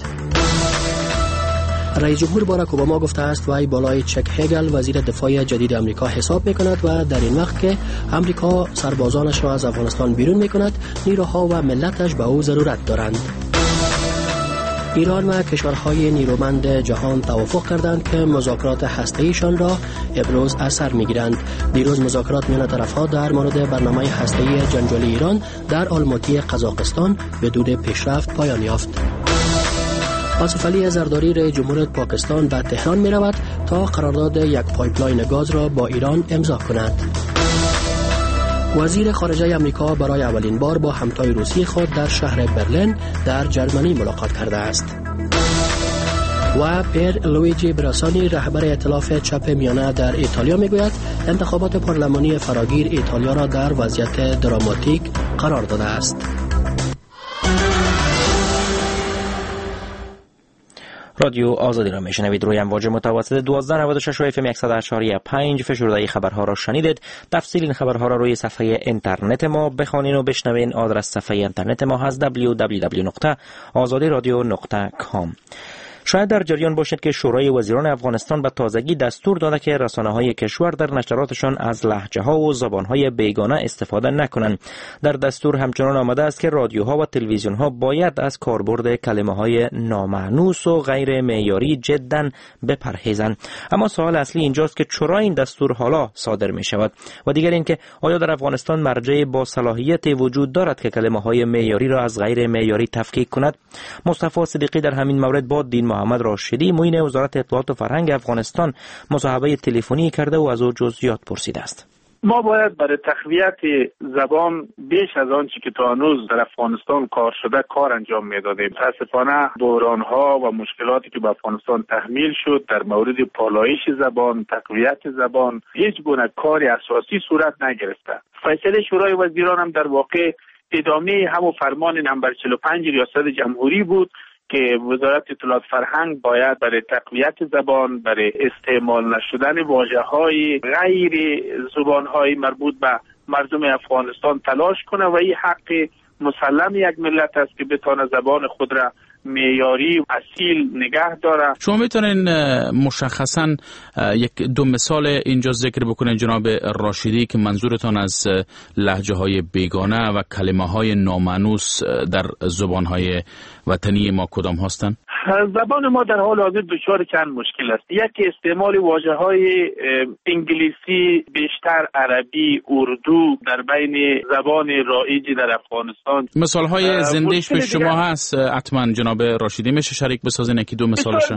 رئیس جمهور باراک اوباما گفته است وی بالای چک هگل وزیر دفاع جدید امریکا حساب میکند و در این وقت که امریکا سربازانش را از افغانستان بیرون میکند نیروها و ملتش به او ضرورت دارند. ایران و کشورهای نیرومند جهان توافق کردند که مذاکرات هسته‌ایشان را امروز از سر میگیرند. دیروز مذاکرات میان طرفها در مورد برنامه هسته‌ای جنجالی ایران در آلماتی قزاقستان بدون پیشرفت پایان یافت. آصف علی زرداری رئیس جمهور پاکستان به تهران می رود تا قرارداد یک پایپلاین گاز را با ایران امضا کند. وزیر خارجه امریکا برای اولین بار با همتای روسی خود در شهر برلین در جرمنی ملاقات کرده است. و پیر لویجی براسانی رهبر ائتلاف چپ میانه در ایتالیا می گوید انتخابات پارلمانی فراگیر ایتالیا را در وضعیت دراماتیک قرار داده است. رادیو آزادی را میشنوید. روی امواج متوسط 1296 و اف ام 100.5 فشرده خبرها را شنیدید. تفصیل این خبرها را روی صفحه اینترنت ما بخوانید و بشنوید. آدرس صفحه اینترنت ما هست www.azadiradio.com. شاید در جریان باشد که شورای وزیران افغانستان به تازگی دستور داده که رسانه‌های کشور در نشراتشان از لهجه‌ها و زبان‌های بیگانه استفاده نکنند. در دستور همچنان آمده است که رادیوها و تلویزیون‌ها باید از کاربرد کلمه‌های نامانوس و غیر معیاری جداً بپرهیزند. اما سوال اصلی اینجاست که چرا این دستور حالا صادر می‌شود؟ و دیگر اینکه آیا در افغانستان مرجع با صلاحیت وجود دارد که کلمه‌های معیاری را از غیر معیاری تفکیک کند؟ مصطفی صدیقی در همین مورد با دین محمد راشدی معین وزارت اطلاعات و فرهنگ افغانستان مصاحبه تلفنی کرده و از او جزئیات پرسیده است. ما باید برای تقویت زبان بیش از آنچه که تا هنوز در افغانستان کار شده کار انجام میدادیم. متاسفانه بحران‌ها و مشکلاتی که به افغانستان تحمیل شد در مورد پالایش زبان، تقویت زبان، هیچ گونه کار اساسی صورت نگرفته. فیصله شورای وزیران هم در واقع ادامه همون فرمان نمبر 45 ریاست جمهوری بود که وزارت اطلاعات فرهنگ باید برای تقویت زبان، برای استعمال نشدن واژه‌های غیر زبان‌های مربوط به مردم افغانستان تلاش کنه و این حق مسلم یک ملت است که بتونه زبان خود را معیاری اصیل نگه داره. شما میتونین مشخصاً یک دو مثال اینجا ذکر بکنین جناب راشدی که منظورتان از لهجه‌های بیگانه و کلمه‌های نامانوس در زبان‌های وطنی ما کدام هستند؟ زبان ما در حال حاضر دچار چند مشکل است. یکی استعمال واژه‌های انگلیسی بیشتر، عربی، اردو در بین زبان رایجی در افغانستان. مثال‌های زنده‌اش به شما هست حتما جناب راشدی، میشه شریک بسازین یکی دو مثالش؟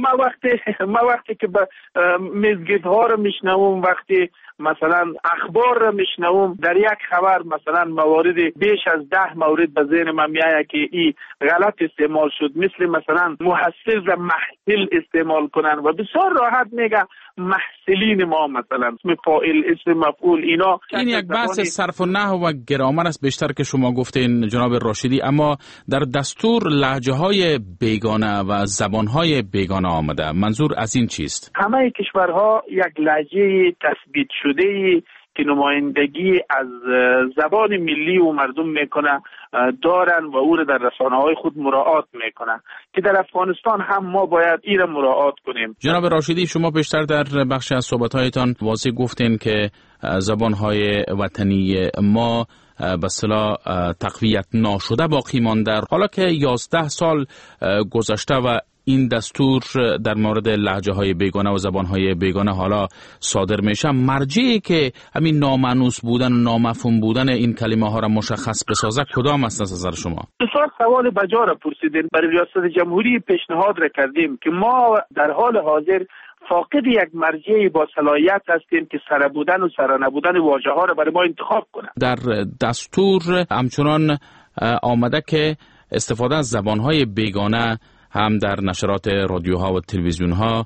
ما وقتی که مزگیدها رو میشنوم، وقتی مثلا اخبار رو میشنوم، در یک خبر مثلا موارد بیش از 10 مورد به ذهن من میآید که این غلط استعمال شد، مثل مثلا محصل و محصل استعمال کنن و بسیار راحت میگه محصلین ما، مثلا اسم فاعل، اسم مفعول. این یک بحث صرف و نحو و گرامر است بیشتر که شما گفتین جناب راشدی، اما در دستور لهجه‌های بیگانه و زبان‌های بیگانه آمده. منظور از این چیست؟ همه کشورها یک لهجه تثبیت شده که نمایندگی از زبان ملی و مردم میکنه دارن و او را در رسانه‌های خود مراعات میکنن، که در افغانستان هم ما باید این را مراعات کنیم. جناب راشدی، شما بیشتر در بخش از صحبت‌هایتان واضح گفتین که زبان‌های وطنی ما به اصطلاح تقویت ناشده باقی مانده، حالا که 11 سال گذشته و این دستور در مورد لهجه‌های بیگانه و زبان‌های بیگانه حالا صادر میشه، مرجعی که همین نامانوس بودن و نامفهوم بودن این کلمه ها را مشخص بسازه کدام است از نظر شما؟ بسیار سوال بجا را پرسیدین. برای ریاست جمهوری پیشنهاد را کردیم که ما در حال حاضر فاقد یک مرجعی با صلاحیت هستیم که سره بودن و سره نبودن واژه‌ها را برای ما انتخاب کنه. در دستور همچنان آمده که استفاده از زبان‌های بیگانه هم در نشرات رادیوها و تلویزیونها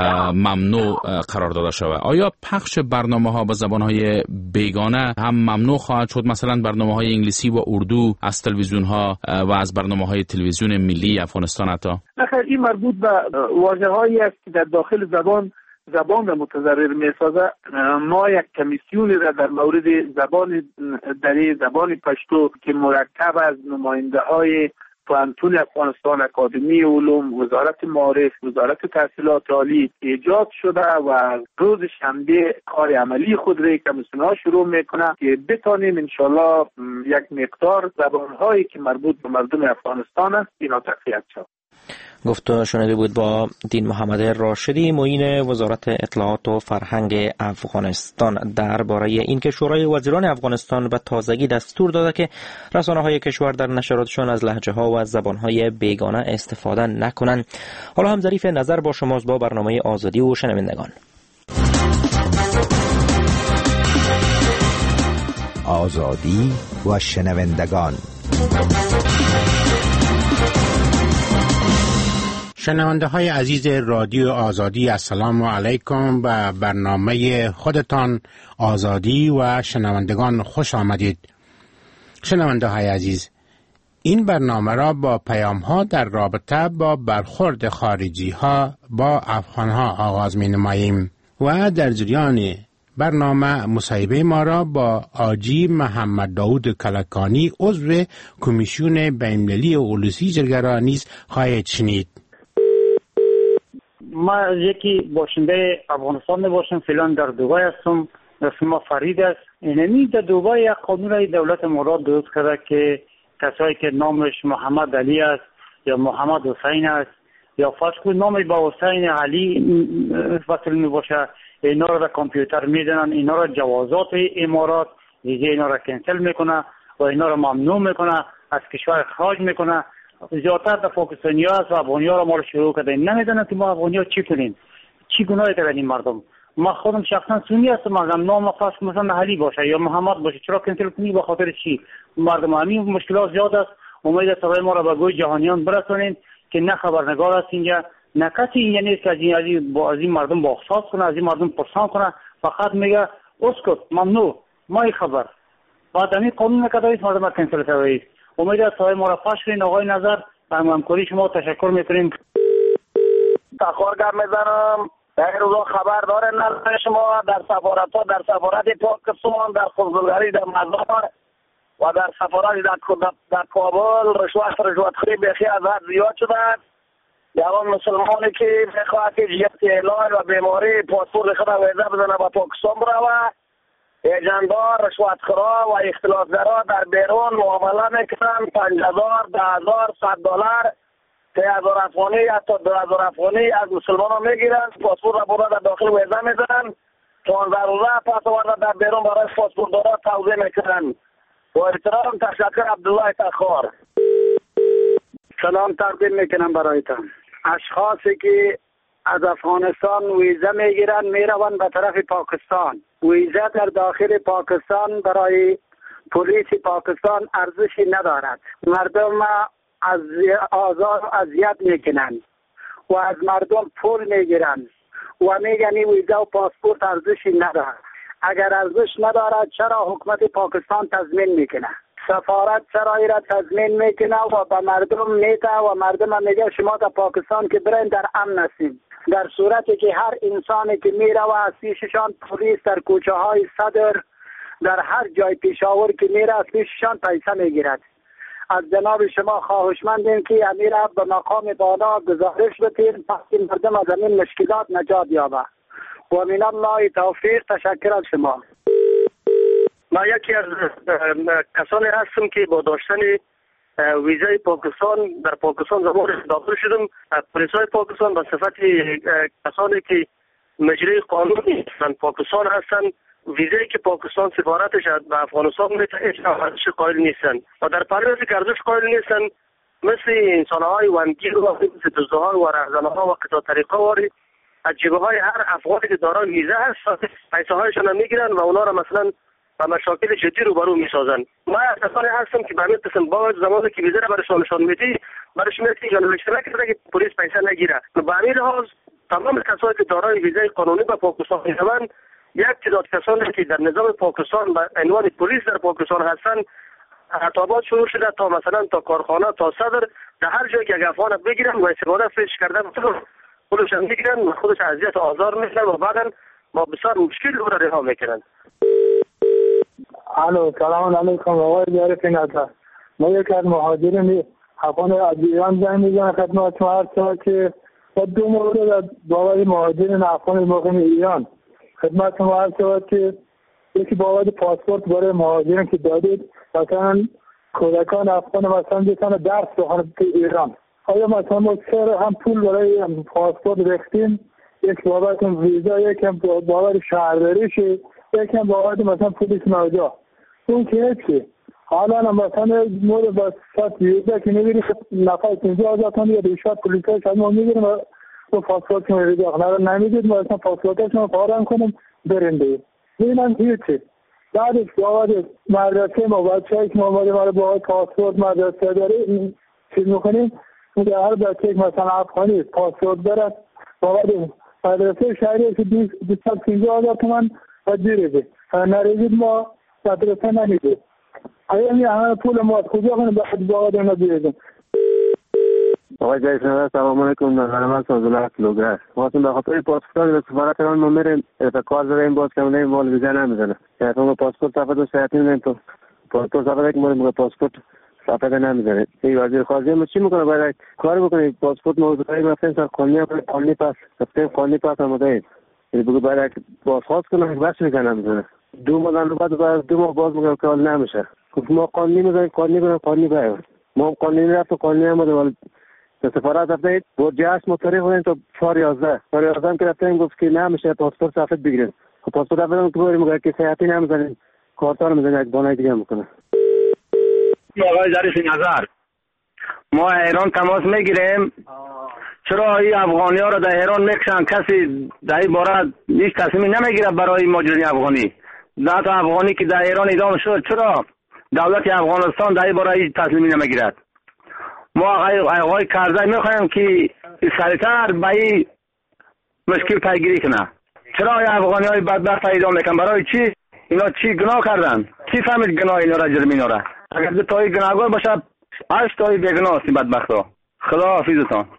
ممنوع قرار داده شود. آیا پخش برنامه‌ها با زبان‌های بیگانه هم ممنوع خواهد شد، مثلا برنامه‌های انگلیسی و اردو از تلویزیون‌ها و از برنامه‌های تلویزیون ملی افغانستان حتی؟ نخیر، این مربوط به واژه‌هایی است که در داخل زبان را متضرر می‌سازد. ما یک کمیسیونی را در مورد زبان پشتو که مرکب از نماینده‌های پوهنتون افغانستان، اکادمی علوم، وزارت معارف، وزارت تحصیلات عالی ایجاد شده و روز شنبه کار عملی خود را کمیسیون‌ها شروع میکنه که بتانیم انشالله یک مقدار زبان‌هایی که مربوط به مردم افغانستان است اینا تقویت شود. گفته شنیده بود با دین محمد راشدی، معین وزارت اطلاعات و فرهنگ افغانستان، درباره اینکه شورای وزیران افغانستان به تازگی دستور داده که رسانه‌های کشور در نشراتشان از لهجه‌ها و از زبان‌های بیگانه استفاده نکنند. حالا هم ظریف نظر با شماست با برنامه آزادی و شنوندگان. آزادی و شنوندگان. شنونده های عزیز رادیو آزادی، السلام علیکم. به برنامه خودتان آزادی و شنوندگان خوش آمدید. شنونده های عزیز، این برنامه را با پیام ها در رابطه با برخورد خارجی ها با افغان ها آغاز می نماییم و در جریان برنامه مصاحبه ما را با آجی محمد داود کلکانی، عضو کمیسیون بین‌المللی اولوسی جرگه نیز خواهید شنید. ما یکی باشنده افغانستان نباشم، فعلا در دوبای هستم. اسم ما فرید است. اینمی در دوبای یک قانون دولت مراد درست کرده که کسایی که نامش محمد علی است یا محمد حسین است یا فرض کنید نامش با حسین علی وصل می باشه، اینا را در کامپیوتر میدنن، اینا را جوازات امارات دیگه اینا را کنسل میکنه و اینا را ممنوع میکنه، از کشور اخراج میکنه. زیادتر در پاکستانی ها است و افغانی ها را ما شروع کردیم. نمیدونم که ما افغانی ها چی کنیم، چی گناهی کردن این مردم. ما خودم شخصا سنی هستم، اگر نام فرض مثلا علی باشه یا محمد باشه چرا کنسل کنی؟ به خاطر چی؟ مردم همین مشکلات زیاد است. امید صدای ما را به گوش جهانیان برسونین که نه خبرنگار است اینجا، نه کسی اینجا نیست که از این مردم با احساس کنه، از این مردم پرسان کنه. فقط میگه اسکت، ممنوع، ما این خبر بعد همین قانون نکردید مردم را کنسل کردید. امید صدای ما را پخش کنین. آقای نظر به همکاری شما تشکر میکنیم. تخارگر میزنم. در روزا خبر داره نظر شما در سفارت ها، در سفارت پاکستان، در کنسولگری در مزار و در سفارت در کابل رشوت خوری بخی از حد زیاد شده. جوان مسلمانی که بخواه که جهت اعلان و بیماری پاسپورت خود ویزه بزنه با پاکستان بروه، ایجندار، رشوتخورا و اختلاسگرا در بیرون معامله میکنن. 5000 10000 $100 3000 افغانی حتی 2000 افغانی از مسلمان ها میگیرن. پاسپورت را برده در داخل ویزه میزنن. 15 روزه پس آورده در بیرون برای پاسپورت دارا توضیح میکنن. با احترام تشکر. عبدالله تخار. سلام تقدیم میکنم برایتان. اشخاصی که از افغانستان ویزه میگیرن میروند به طرف پاکستان. ویزه در داخل پاکستان برای پلیس پاکستان ارزشی ندارد. مردم از آزار و اذیت میکنن و از مردم پول میگیرن و میگن این ویزه و پاسپورت ارزشی ندارد. اگر ارزش ندارد چرا حکومت پاکستان تضمین میکنه؟ سفارت چرایی را تضمین میکنه و به مردم میده و مردم میگه شما در پاکستان که برین در امن هستیم، در صورتی که هر انسانی که میره و از پیششان پلیس در کوچه های صدر در هر جای پیشاور که میره از پیششان پیسه میگیرد. از جناب شما خواهشمندیم که امیر به مقام بالا گزارش بتین تا مردم از این مشکلات نجات یابه. و من الله توفیق. تشکر از شما. ما یکی از کسانی هستم که با داشتن ویزای پاکستان در پاکستان زمان داخل شدم. پلیسای پاکستان به صفت کسانی که مجری قانونی من پاکستان هستن، ویزایی که پاکستان سفارتش به افغانستان میده هیچ ارزش قائل نیستن و در پرونده که ارزش قائل نیستن مثل انسانهای ونگیر و مثل دزدها و رهزنها و قطع طریقه واری از جیبه های هر افغانی که دارای ویزه هست پیسه هایشان میگیرن و اونا را مثلا و مشاکل جدی روبرو میسازن. ما کسانی هستم که به همین قسم با زمانی که ویزه را برشان نشان میدی برش میگی جانب اشتراک کرده که پلیس پیسه نگیره. به همین لحاظ تمام کسانی که دارای ویزه قانونی به پاکستان میشوند، یک تعداد کسانی که در نظام پاکستان به عنوان پلیس در پاکستان هستند، خطابات شروع شده تا مثلا تا کارخانه تا صدر در هر جایی که یک افغان بگیرن و استفاده ازش کردن خودش میگیرن و خودش اذیت و آزار میکنن و بعدا با بسیار مشکل رو رها میکنن. الو سلام علیکم آقای جارف نظر. ما یک از مهاجرین افغان از ایران زنگ میزنم خدمت شما عرض که با 2 مورد باور مهاجرین افغان مقیم ایران خدمت شما عرض که یکی باور پاسپورت برای مهاجرین که دادید مثلا کودکان افغان مثلا بتونه درس بخونن تو ایران. آیا مثلا ما هم پول برای پاسپورت ریختیم، یک بابت ویزا، یکم بابت شهرداریش، یکم بابت مثلا پلیس ناجا. اون که هیچی حالا مثلا مورد با سات ویزا که میبینی نفر 50,000 تومان یا دیشات پلیس های شاید ما میبینیم و پاسپورت که میبینیم اخنار نمیدید ما مثلا پاسپورت هاشون فارم کنیم بریم بید میبینم هیچی. بعدش بابت مدرسه ما بچه هایی که ما بابت پاسپورت مدرسه داره چیز میکنیم میگه هر بچه مثلا افغانی پاسپورت داره بابت مدرسه شهری که 250,000 تومان و دیره نریدید ما مدرسه نمیده. آیا این همه پول ما از کجا کنیم بابت اینا دیردیم. آقای جایش نظر سلام علیکم. نظر من سازولت لوگه واسم به خاطر پاسپورت به سفارت ایران ما میریم کار داره این باز کنیم مال ویزا نمیزنه که اون پاسپورت صفحه دو ساعتی نمیم تو پاسپورت صفحه که ما پاسپورت صفحه نمیزنه. این وزیر خارجه ما چی میکنه باید کار بکنه پاسپورت موضوعی مثلا سر قانونی پاس سیستم قانونی پاس آماده این بگو باید بازخواست کنه بس ویزا نمیزنه. 2 ماه بعد 2 ماه باز میگم که نمیشه. ما قانونی میذاریم قانونی باید ما قانونی رفت و قانونی آمده به سفارت رفتید با جهاز مطریق بودیم تا 411 هم که رفتیم گفت که نمیشه پاسپورت سفید بگیریم. خب پاسپورت رفتیم که بریم که سیاحتی نمیزنیم کارتا رو میزنیم یک بانای دیگه میکنه. آقای ظریف نظر ما ایران تماس میگیریم چرا این افغانی ها رو در ایران میکشن کسی در این باره هیچ تصمیمی نمیگیره برای مهاجرین افغانی. نه تا افغانی که در ایران اعدام شد چرا دولت افغانستان در این باره هیچ تصمیمی نمیگیرد. ما آقای کرزی میخوایم که سریعتر به این مشکل پیگیری کنه. چرا افغانی های بدبخت اعدام میکنن برای چی؟ اینا چی گناه کردن؟ کی فهمید گناه اینا را جرم اینا را؟ اگر 2 تایی گناهگار باشه 8 تایی بیگناه هستی بدبخت ها. خدا حافظتان.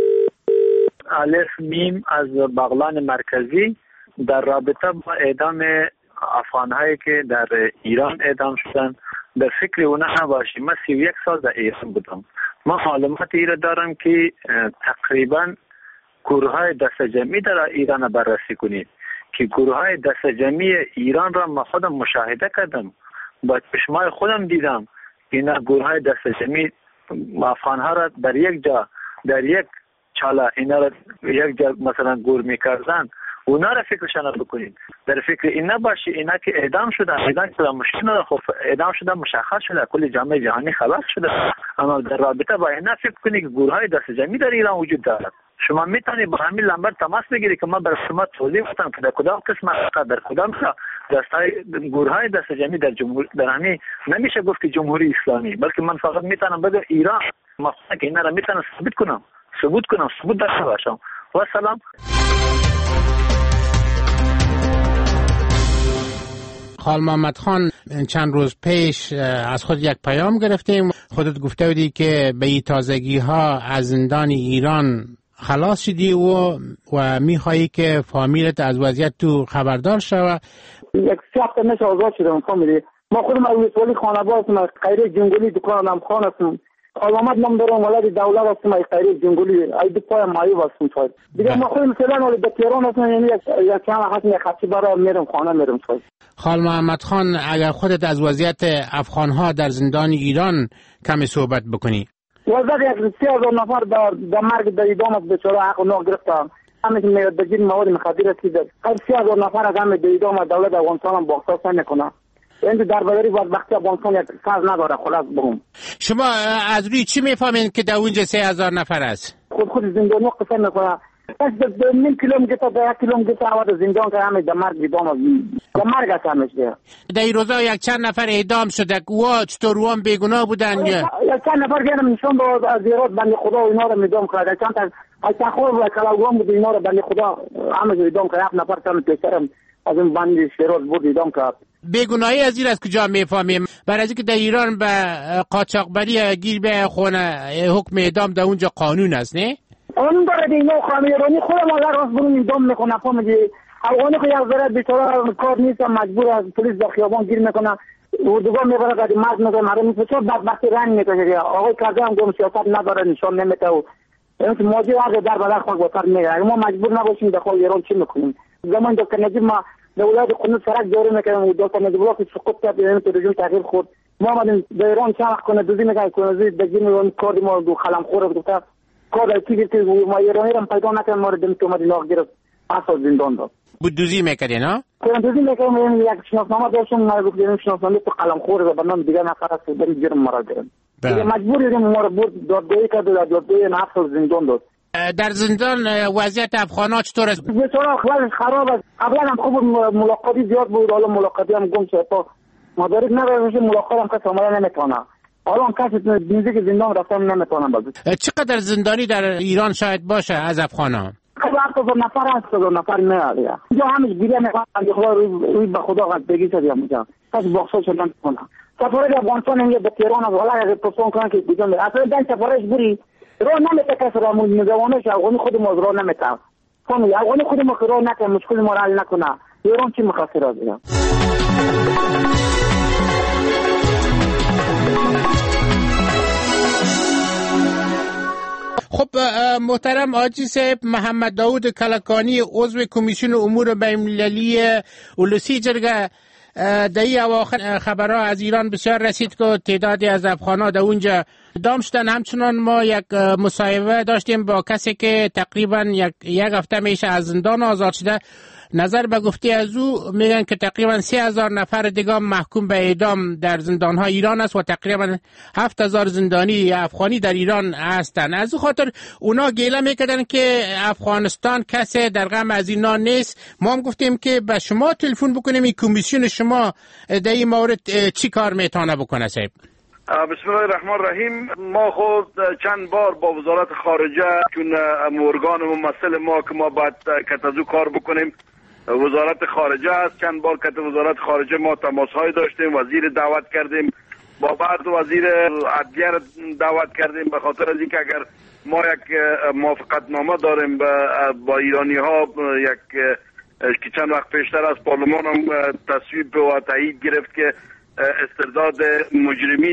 الف میم از بغلان مرکزی در رابطه با اعدام افغان‌هایی که در ایران اعدام شدن در فکر اونا نباشیم. من 31 سال در ایران بودم. ما معلوماتی را دارم که تقریبا گروه‌های دست جمعی در ایران بررسی کنید که گروه های دست جمعی ایران را من خودم مشاهده کردم، با چشمای خودم دیدم که اینا گروه های دست جمعی افغان ها را در یک جا، در یک چاله اینا را یک جا مثلا گور میکردن. اونا را فکرشان بکنید، در فکر این نباشی اینا که اعدام شدن مشکل نداره، خب اعدام شدن مشخص شده، کل جامعه جهانی خلاص شده، اما در رابطه با اینا فکر کنید که گروه های دست جمعی در ایران وجود دارد. شما میتونید با همین لمبر تماس بگیرید که ما برای شما توضیح بدم که در کدام قسم در کدام دستای گروه های دست جمعی در جمهوری در همین نمیشه گفت که جمهوری اسلامی، بلکه من فقط میتونم بگم ایران، ما که اینا را میتونم ثبوت داشته باشم. و سلام. خال محمد خان، چند روز پیش از خود یک پیام گرفتیم، خودت گفته بودی که به این تازگی ها از زندان ایران خلاص شدی و میخوایی که فامیلت از وضعیت تو خبردار شود. یک 3 هفته میشه آزاد شدم فامیلی. ما خودم از ولی خانواده هستم، خیریه جنگلی دکانم خان هستم. علامت نام دارم، ولد دولت هستم، خیریه جنگلی ای دو پای معیوب هستم. دیگه ما خودم مثلا ولی تهران هستم، یعنی یک چند وقت یک خطی برای میرم خانه میرم. خال محمد خان، اگر خودت از وضعیت افغان ها در زندان ایران کمی صحبت بکنی. وضعیت 3000 نفر در مرگ در اعدام از بیچاره حق و نوع گرفتن. همه که میادگیر مواد مخدر رسیده. هر 3000 نفر از همه در اعدام دولت افغانستان باختص نمیکنه. این در بدری وقتی افغانستان یک ساز نداره. خلاص بگم. شما از روی چی میفهمین که در اونجا 3000 نفر است؟ خود زندانی قسم میکنه. از 2 کیلومتر تا 1 کیلومتر آواز زندان که همه در مرگ اعدام در مرگ است همش ده. در این روزا یک چند نفر اعدام شده. او چطور وام بیگناه بودن؟ یک چند نفر گفتم نشون با از زیرات بنده خدا و اینا رو اعدام کرد. چند تا از تخور و کلاوام بود اینا رو بنده خدا همه اعدام کرد. یک نفر تام پیشترم از این بنده شیرات بود اعدام کرد. بیگناهی از این از کجا میفهمیم؟ برای اینکه در ایران به قاچاقبری گیر به خونه حکم اعدام در اونجا قانون است، نه؟ اون داره دیگه خامیرانی خودم اگر راست برون اعدام میکنه فهمیدی. افغانی که یک ذره بیچاره کار نیست مجبور از پلیس در خیابان گیر میکنه، اردوگاه میبره قدیم مرد میکنه، مردم میفچه بدبختی رنگ میکنه. آقای کرده هم گم سیاست نداره، نشان نمیده و این که موجی ورده در بدر خواهد باتر میگه. ما مجبور نباشیم در خواه ایران چی میکنیم؟ زمان دکتر نجیب ما دولت قنون سرک جاری میکنیم و دکتر نجیب الله که سقوط کرد یعنی که رژیم تغییر خود ما آمدیم در ایران چند وقت کنه دوزی میکنیم کنه دگیر میکنیم کار ما دو خلم خوره دکتر کار کی گرفت و ما ایرانی رو پیدا نکردیم، ما رو دم تو اومدیم ناغ گرفت اصلا زندان داد. بودوزی میکردین ها؟ دوزی میکنیم یک شناسنامه داشتیم، ما گفتیم شناسنامه تو قلم خوره و بنام دیگه نفر است بریم جرم مرا گرفت. دیگه مجبوریم ما رو برد دادگاهی کرد و دادگاهی نفس زندان داد. در زندان وضعیت افغان‌ها چطور است؟ بسیار اخلاقش خراب است. قبلا هم خوب ملاقاتی زیاد بود، حالا ملاقاتی هم گم شد. تا مدارک نداره ملاقات هم کسی عمل نمیکنه. حالا هم کسی دیگه که زندان رفتن نمیتونن باز. چقدر زندانی در ایران شاید باشه از افغان‌ها؟ خب 8000 نفر است، 8000 نفر میاد. اینجا همش گیره میکنن، خدا روی به خدا قد بگی شد اینجا. کسی بخشش شدن کنه. سفارت افغانستان اینجا به تهران از حالا اگه پرسون کنن که دیگه اصلا دن سفارش بری راه نمیته کسی را نگوانش افغانی خود ما راه نمیته. فهمی افغانی خود ما راه نکنه مشکل ما حل نکنه. ایران چی می‌خواد را بگم؟ خب محترم حاجی صاحب، محمد داود کلکانی عضو کمیسیون امور بین‌المللی اولوسی جرگه در این اواخر خبرها از ایران بسیار رسید که تعدادی از افغان‌ها در اونجا اعدام شدن. همچنان ما یک مصاحبه داشتیم با کسی که تقریبا یک هفته میشه از زندان آزاد شده. نظر به گفته از او میگن که تقریبا 3000 نفر دیگه محکوم به اعدام در زندان‌های ایران است و تقریبا 7000 زندانی افغانی در ایران هستند. از او خاطر اونا گیله میکردن که افغانستان کسی در غم از اینا نیست. ما هم گفتیم که به شما تلفن بکنیم این کمیسیون شما در این مورد چی کار میتونه بکنه صاحب؟ بسم الله الرحمن الرحیم. ما خود چند بار با وزارت خارجه چون ارگان ممثل ما که ما باید کتازو کار بکنیم وزارت خارجه است، چند بار کت وزارت خارجه ما تماس های داشتیم، وزیر دعوت کردیم، با بعد وزیر عدلیه دعوت کردیم به خاطر از اینکه اگر ما یک موافقت نامه داریم با ایرانی ها یک که چند وقت پیشتر از پارلمان هم تصویب و تایید گرفت که استرداد مجرمین است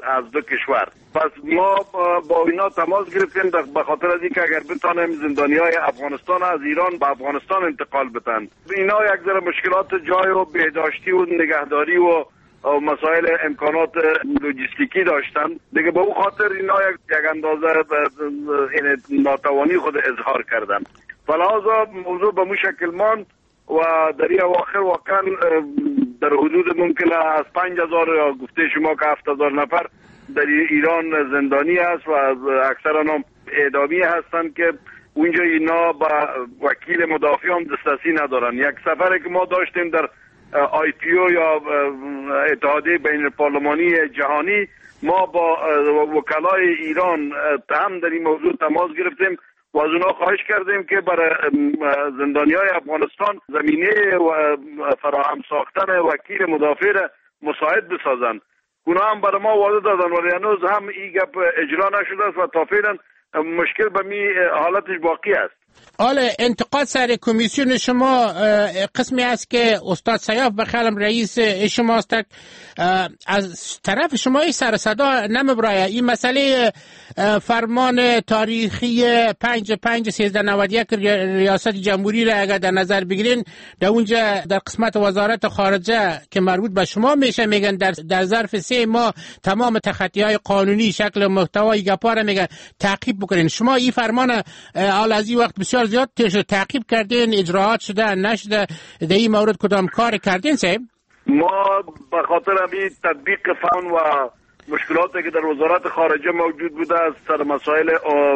از دو کشور. پس ما با اینا تماس گرفتیم به خاطر از اینکه اگر بتانیم زندانیای افغانستان از ایران به افغانستان انتقال بدن. اینا یک ذره مشکلات جای و بهداشتی و نگهداری و مسائل امکانات لوجستیکی داشتن دیگه، به اون خاطر اینا یک اندازه ناتوانی خود اظهار کردن. فلحاظا موضوع به مو شکل ماند و در این اواخر واقعا در حدود ممکنه از 5000 یا گفته شما که 7000 نفر در ایران زندانی است و اکثر آنها اعدامی هستند که اونجا اینا با وکیل مدافع هم دسترسی ندارن. یک سفری که ما داشتیم در IPO یا اتحادیه بین الپارلمانی جهانی، ما با وکلای ایران هم در این موضوع تماس گرفتیم و از اونا خواهش کردیم که برای زندانیای افغانستان زمینه و فراهم ساختن وکیل مدافع را مساعد بسازند. اونا هم برای ما وعده دادن ولی هنوز هم این گپ اجرا نشده است و تا فعلا مشکل به می حالتش باقی است. حالا انتقاد سر کمیسیون شما قسمی است که استاد سیاف بخیالم رئیس شماست، از طرف شما این سر صدا نمیبرایه این مسئله فرمان تاریخی 551391 ریاست جمهوری را اگر در نظر بگیرین در اونجا در قسمت وزارت خارجه که مربوط به شما میشه میگن در ظرف 3 ماه تمام تخطی‌های قانونی شکل محتوای گپا را میگن تعقیب بکنین. شما این فرمان حال از این وقت بسیار زیاد تعقیب کردین، اجراعات شده نشده، در این مورد کدام کار کردین صاحب؟ ما به خاطر همین تطبیق فن و مشکلاتی که در وزارت خارجه موجود بوده است، سر مسائل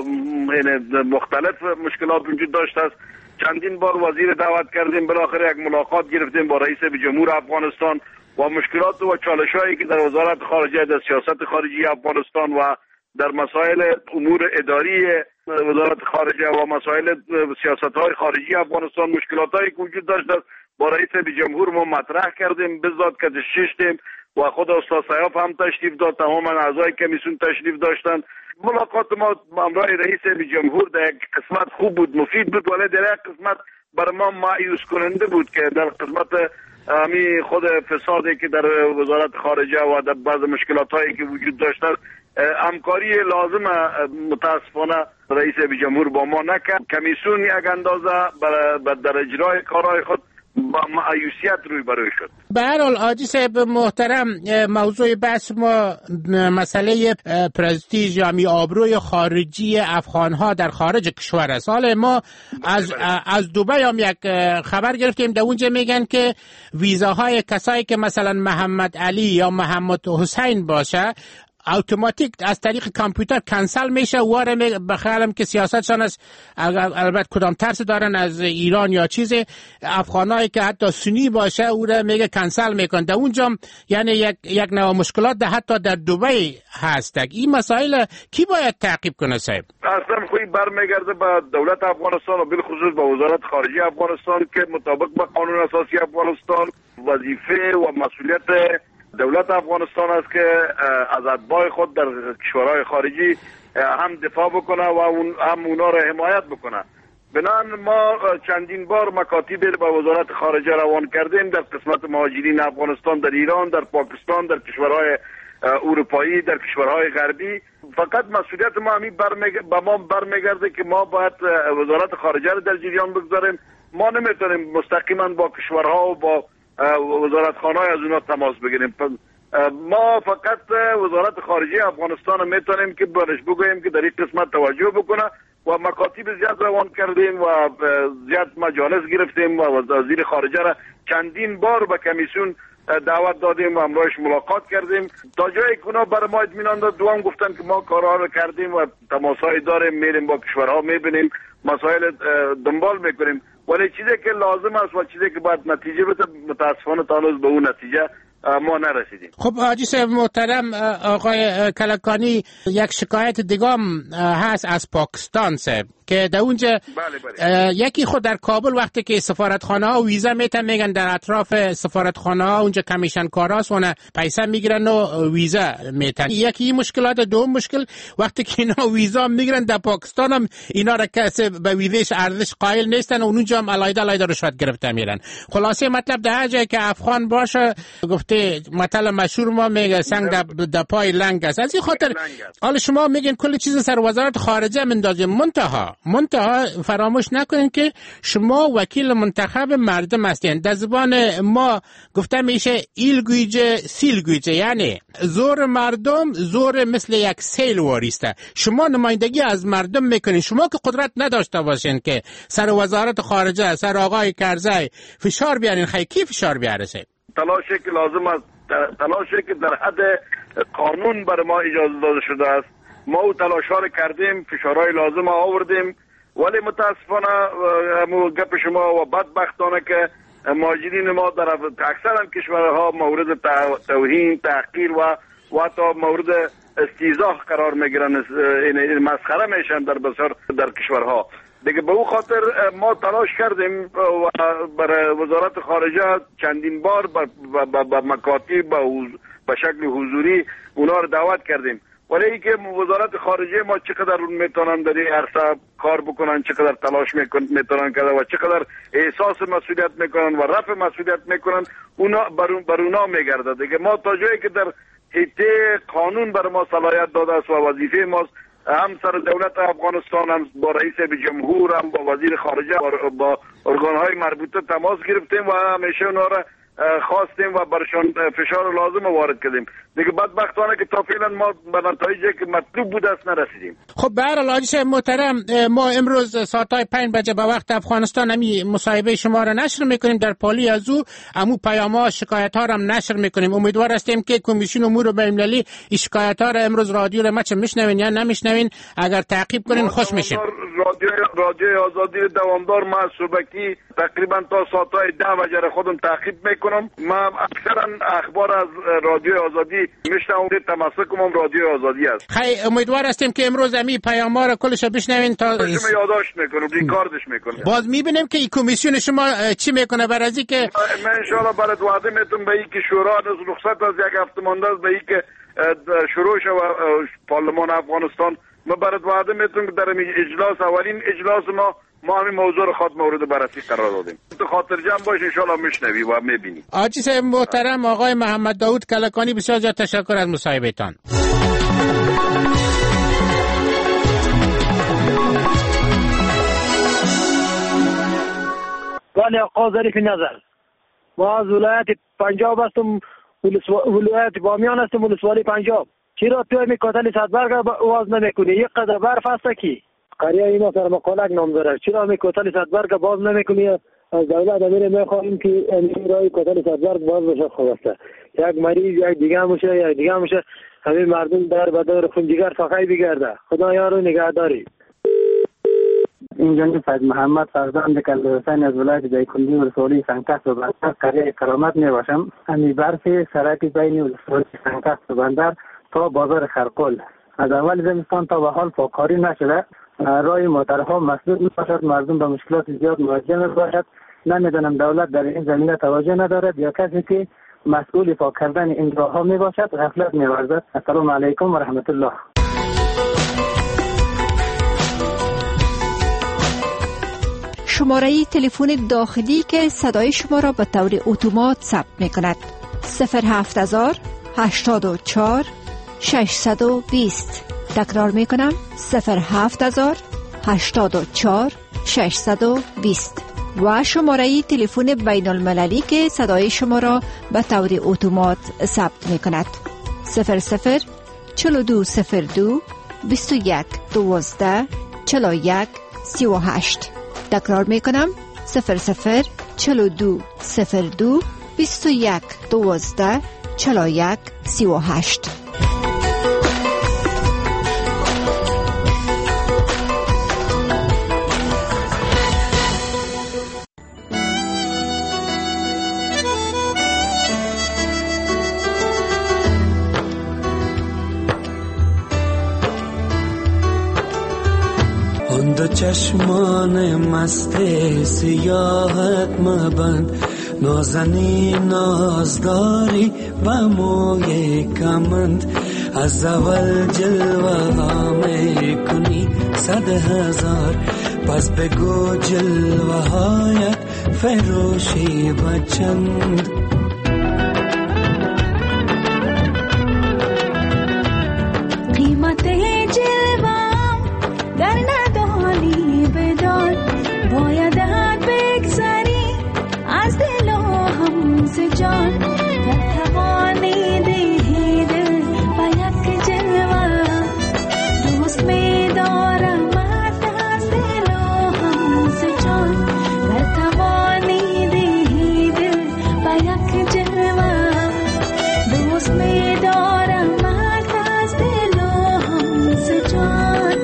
مختلف مشکلات وجود داشته است. چندین بار وزیر دعوت کردیم، بالاخره یک ملاقات گرفتیم با رئیس جمهور افغانستان و مشکلات و چالش‌هایی که در وزارت خارجه، در سیاست خارجی افغانستان و در مسائل امور اداری وزارت خارجه و مسائل سیاست‌های خارجی افغانستان مشکلاتایی که وجود داشت با رئیس جمهور ما مطرح کردیم، بذات که ششتیم و خود استاد سیاف هم تشریف داد، تمام اعضای کمیسیون تشریف داشتند. ملاقات ما همراه رئیس جمهور در یک قسمت خوب بود، مفید بود، ولی در یک قسمت بر ما مایوس کننده بود که در قسمت همی خود فسادی که در وزارت خارجه و در بعض مشکلاتایی که وجود داشته همکاری لازم متاسفانه رئیس جمهور با ما نکرد. کمیسیون یک اندازه در اجرای کارهای خود با مایوسیت روی برای شد. به هر حال حاجی صاحب محترم، موضوع بحث ما مسئله پرستیژ یا آبروی خارجی افغانها در خارج کشور است. حالا ما از دبی هم یک خبر گرفتیم، در اونجا میگن که ویزاهای کسایی که مثلا محمد علی یا محمد حسین باشه اتوماتیک از طریق کامپیوتر کنسل میشه. واره بخیالم که سیاستشان است، البته کدام ترس دارن از ایران یا چیز، افغانایی که حتی سنی باشه او را میگه کنسل میکن. در اونجا یعنی یک نوع مشکلات حتی در دبی هست. این مسائل کی باید تعقیب کنه صاحب؟ اصلا خوی برمیگرده به دولت افغانستان و بالخصوص به وزارت خارجه افغانستان که مطابق با قانون اساسی افغانستان وظیفه و مسئولیت دولت افغانستان است که از اتباع خود در کشورهای خارجی هم دفاع بکنه و هم اونا را حمایت بکنه. بنابراین ما چندین بار مکاتیب به وزارت خارجه روان کردیم در قسمت مهاجرین افغانستان در ایران، در پاکستان، در کشورهای اروپایی، در کشورهای غربی. فقط مسئولیت ما همین به ما برمیگرده که ما باید وزارت خارجه را در جریان بگذاریم. ما نمیتونیم مستقیما با کشورها و با وزارتخانه‌های از اونا تماس بگیریم. ما فقط وزارت خارجه افغانستان میتونیم که برش بگوییم که در این قسمت توجه بکنه و مکاتب زیاد روان کردیم و زیاد مجالس گرفتیم و وزیر خارجه را چندین بار به کمیسیون دعوت دادیم و همراهش ملاقات کردیم تا جایی که اونا برای ما اطمینان داد. دوام گفتن که ما کارها رو کردیم و تماس‌های داریم، میریم با کشورها میبینیم، مسائل دنبال میکنیم، ولی چیزی که لازم است و چیزی که باید نتیجه بده متاسفانه تا هنوز به اون نتیجه ما نرسیدیم. خب حاجی صاحب محترم، آقای کلکانی، یک شکایت دیگه هست از پاکستان صاحب. که در اونجا یکی خود در کابل وقتی که سفارتخانه ها ویزا میتن میگن در اطراف سفارتخانه ها اونجا کمیشن کاراست اون پیسه میگیرن و ویزا میتن. یکی مشکلات. دوم مشکل وقتی که اینا ویزا میگیرن در پاکستان هم اینا را کسی به ویزاش ارزش قائل نیستن و اونجا هم علایده رشوت گرفته میرن. خلاصه مطلب در جایی که افغان باشه گفته مثلا مشهور ما میگه سنگ در پای لنگ است. از این خاطر حالا شما میگین کل چیز سر وزارت خارجه مندازیم. منتها فراموش نکنین که شما وکیل منتخب مردم هستین. در زبان ما گفته میشه ایلگویجه سیلگویجه، یعنی زور مردم زور مثل یک سیل واریسته. شما نمایندگی از مردم میکنین. شما که قدرت نداشته باشین که سر وزارت خارجه سر آقای کرزی فشار بیارین، کی فشار بیاره؟ تلاشی که لازم است، تلاشی که در حد قانون بر ما اجازه داده شده است، ما او تلاش ها رو کردیم، فشارهای لازم آوردیم، ولی متاسفانه همون گپ شما و بدبختانه که مهاجرین ما در اکثر کشورها مورد توهین، تحقیر و حتی مورد استیضاح قرار میگیرن، مسخره میشن در بسیار در کشورها دیگه. به او خاطر ما تلاش کردیم و برای وزارت خارجه چندین بار به مکاتب به شکل حضوری اونا رو دعوت کردیم، ولی ای که وزارت خارجه ما چقدر میتونن در این عرصه کار بکنن، چقدر تلاش میتونن کرده و چقدر احساس مسئولیت میکنن و رفع مسئولیت میکنن، اونا بر اونا میگرده دیگه. ما تا جایی که در حیطه قانون بر ما صلاحیت داده است و وظیفه ماست، هم سر دولت افغانستان، هم با رئیس جمهور، هم با وزیر خارجه، با ارگانهای مربوطه تماس گرفتیم و همیشه اونا را خواستیم و برشان فشار لازم وارد کردیم دیگه. بدبختانه که تا فعلا ما به نتایجی که مطلوب بود است نرسیدیم. خب به هر حال حاجی صاحب محترم، ما امروز ساعتای 5 بجه به وقت افغانستان همی مصاحبه شما را نشر میکنیم. در پالی از او امو پیام‌ها شکایت ها را هم نشر میکنیم. امیدوار هستیم که کمیسیون امور بین‌المللی این شکایت ها را امروز رادیو را چه میشنوین یا نمیشنوین اگر تعقیب کنین خوش میشیم. رادیو آزادی دوامدار ما صبحی تقریبا تا ساعتای 10 بجه خودم تعقیب میکنم. ما اکثرا اخبار از رادیو آزادی میشنوم، تمسکم هم رادیو آزادی است. خیلی امیدوار هستیم که امروز امی پیام‌ها را کلش بشنوین تا شما یادداشت میکنم، ریکاردش میکنم. باز میبینیم که این کمیسیون شما چی میکنه برای از اینکه من ان شاء الله برات وعده میتونم به اینکه شورا از رخصت از یک هفته مانده است به اینکه شروع شود پارلمان افغانستان، ما برات وعده میتونم که در اجلاس اولین اجلاس ما همین موضوع رو خود مورد بررسی قرار دادیم. تو خاطر جمع باش ان شاء الله میشنوی و میبینی. حاجی صاحب محترم آقای محمد داوود کلکانی، بسیار زیاد تشکر از مصاحبهتان. بله آقا ظریف نظر، ما از ولایت پنجاب هستم، ولایت بامیان هستم، ولسوالی پنجاب. چرا تو می کاتل صدبرگ باز نمیکنی؟ یک قدر برف هست کی قریه اینا سر مقالک نام داره، چرا می کاتل صدبرگ باز نمیکنی؟ از دولت امیر میخواهیم که این رای کاتل صدبرگ باز بشه. خواسته یک مریض یک دیگه میشه همین مردم در بدار خونجگر فقای بگرده. خدا یارو نگهداری. این جنگ سید محمد فرزند کلدر حسین از ولایت دایکنی ولسوالی سنگکس و بندر قریه کرامت می باشم. امی برف سرک بین ولسوالی سنگکس و بندر تا بازار خرقل از اول زمستان تا به حال پاککاری نشده. رای موترها مسدود می باشد، مردم به مشکلات زیاد مواجه می باشد. نمیدانم دولت در این زمینه توجه ندارد یا کسی که مسئول پاک کردن این راهها می باشد غفلت می ورزد. السلام علیکم و رحمت الله. شماره تلفن داخلی که صدای شما را به طور اتومات ثبت می کند 07000 84 620. تکرار می کنم 07000 84 620 و شماره تلفن بین المللی که صدای شما را به طور اتومات ثبت می کند 00 4202 21 12 41 38. تکرار می کنم 00 4202 21 12 41 38. دو چشمان مست سیاحت مبند، نازنی نازداری و موی کمند، از اول جلوه ها می کنی 100,000، پس بگو جلوه هایت فروشی و چند. قیمت جلوام گر ندانی بدان، باید بگذری از دل و هم ز جان. گر توانی دهی دل و یک جلوه، دوست می دارم از دل و هم ز جان. گر توانی دهی دل و یک جلوه، دوست می دارم از دل و هم ز جان.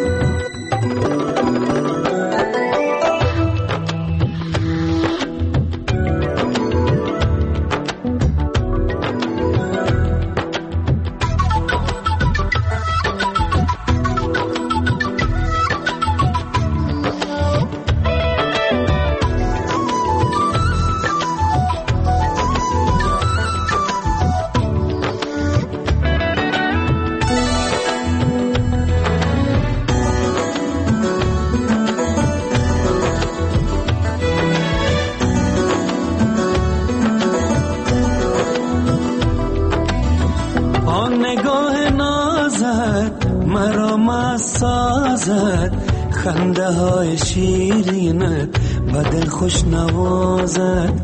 خنده های شیرینت و دل خوش نوازد،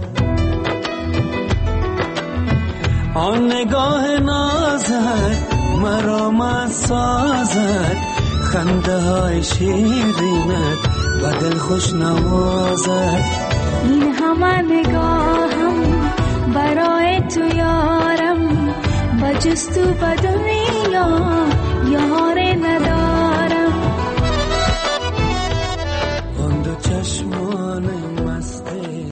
آن نگاه نازت مرا مست سازد. خنده های شیرینت و دل خوش نوازد. این همه نگاهم برای تو یارم، و جز تو به دنیا یا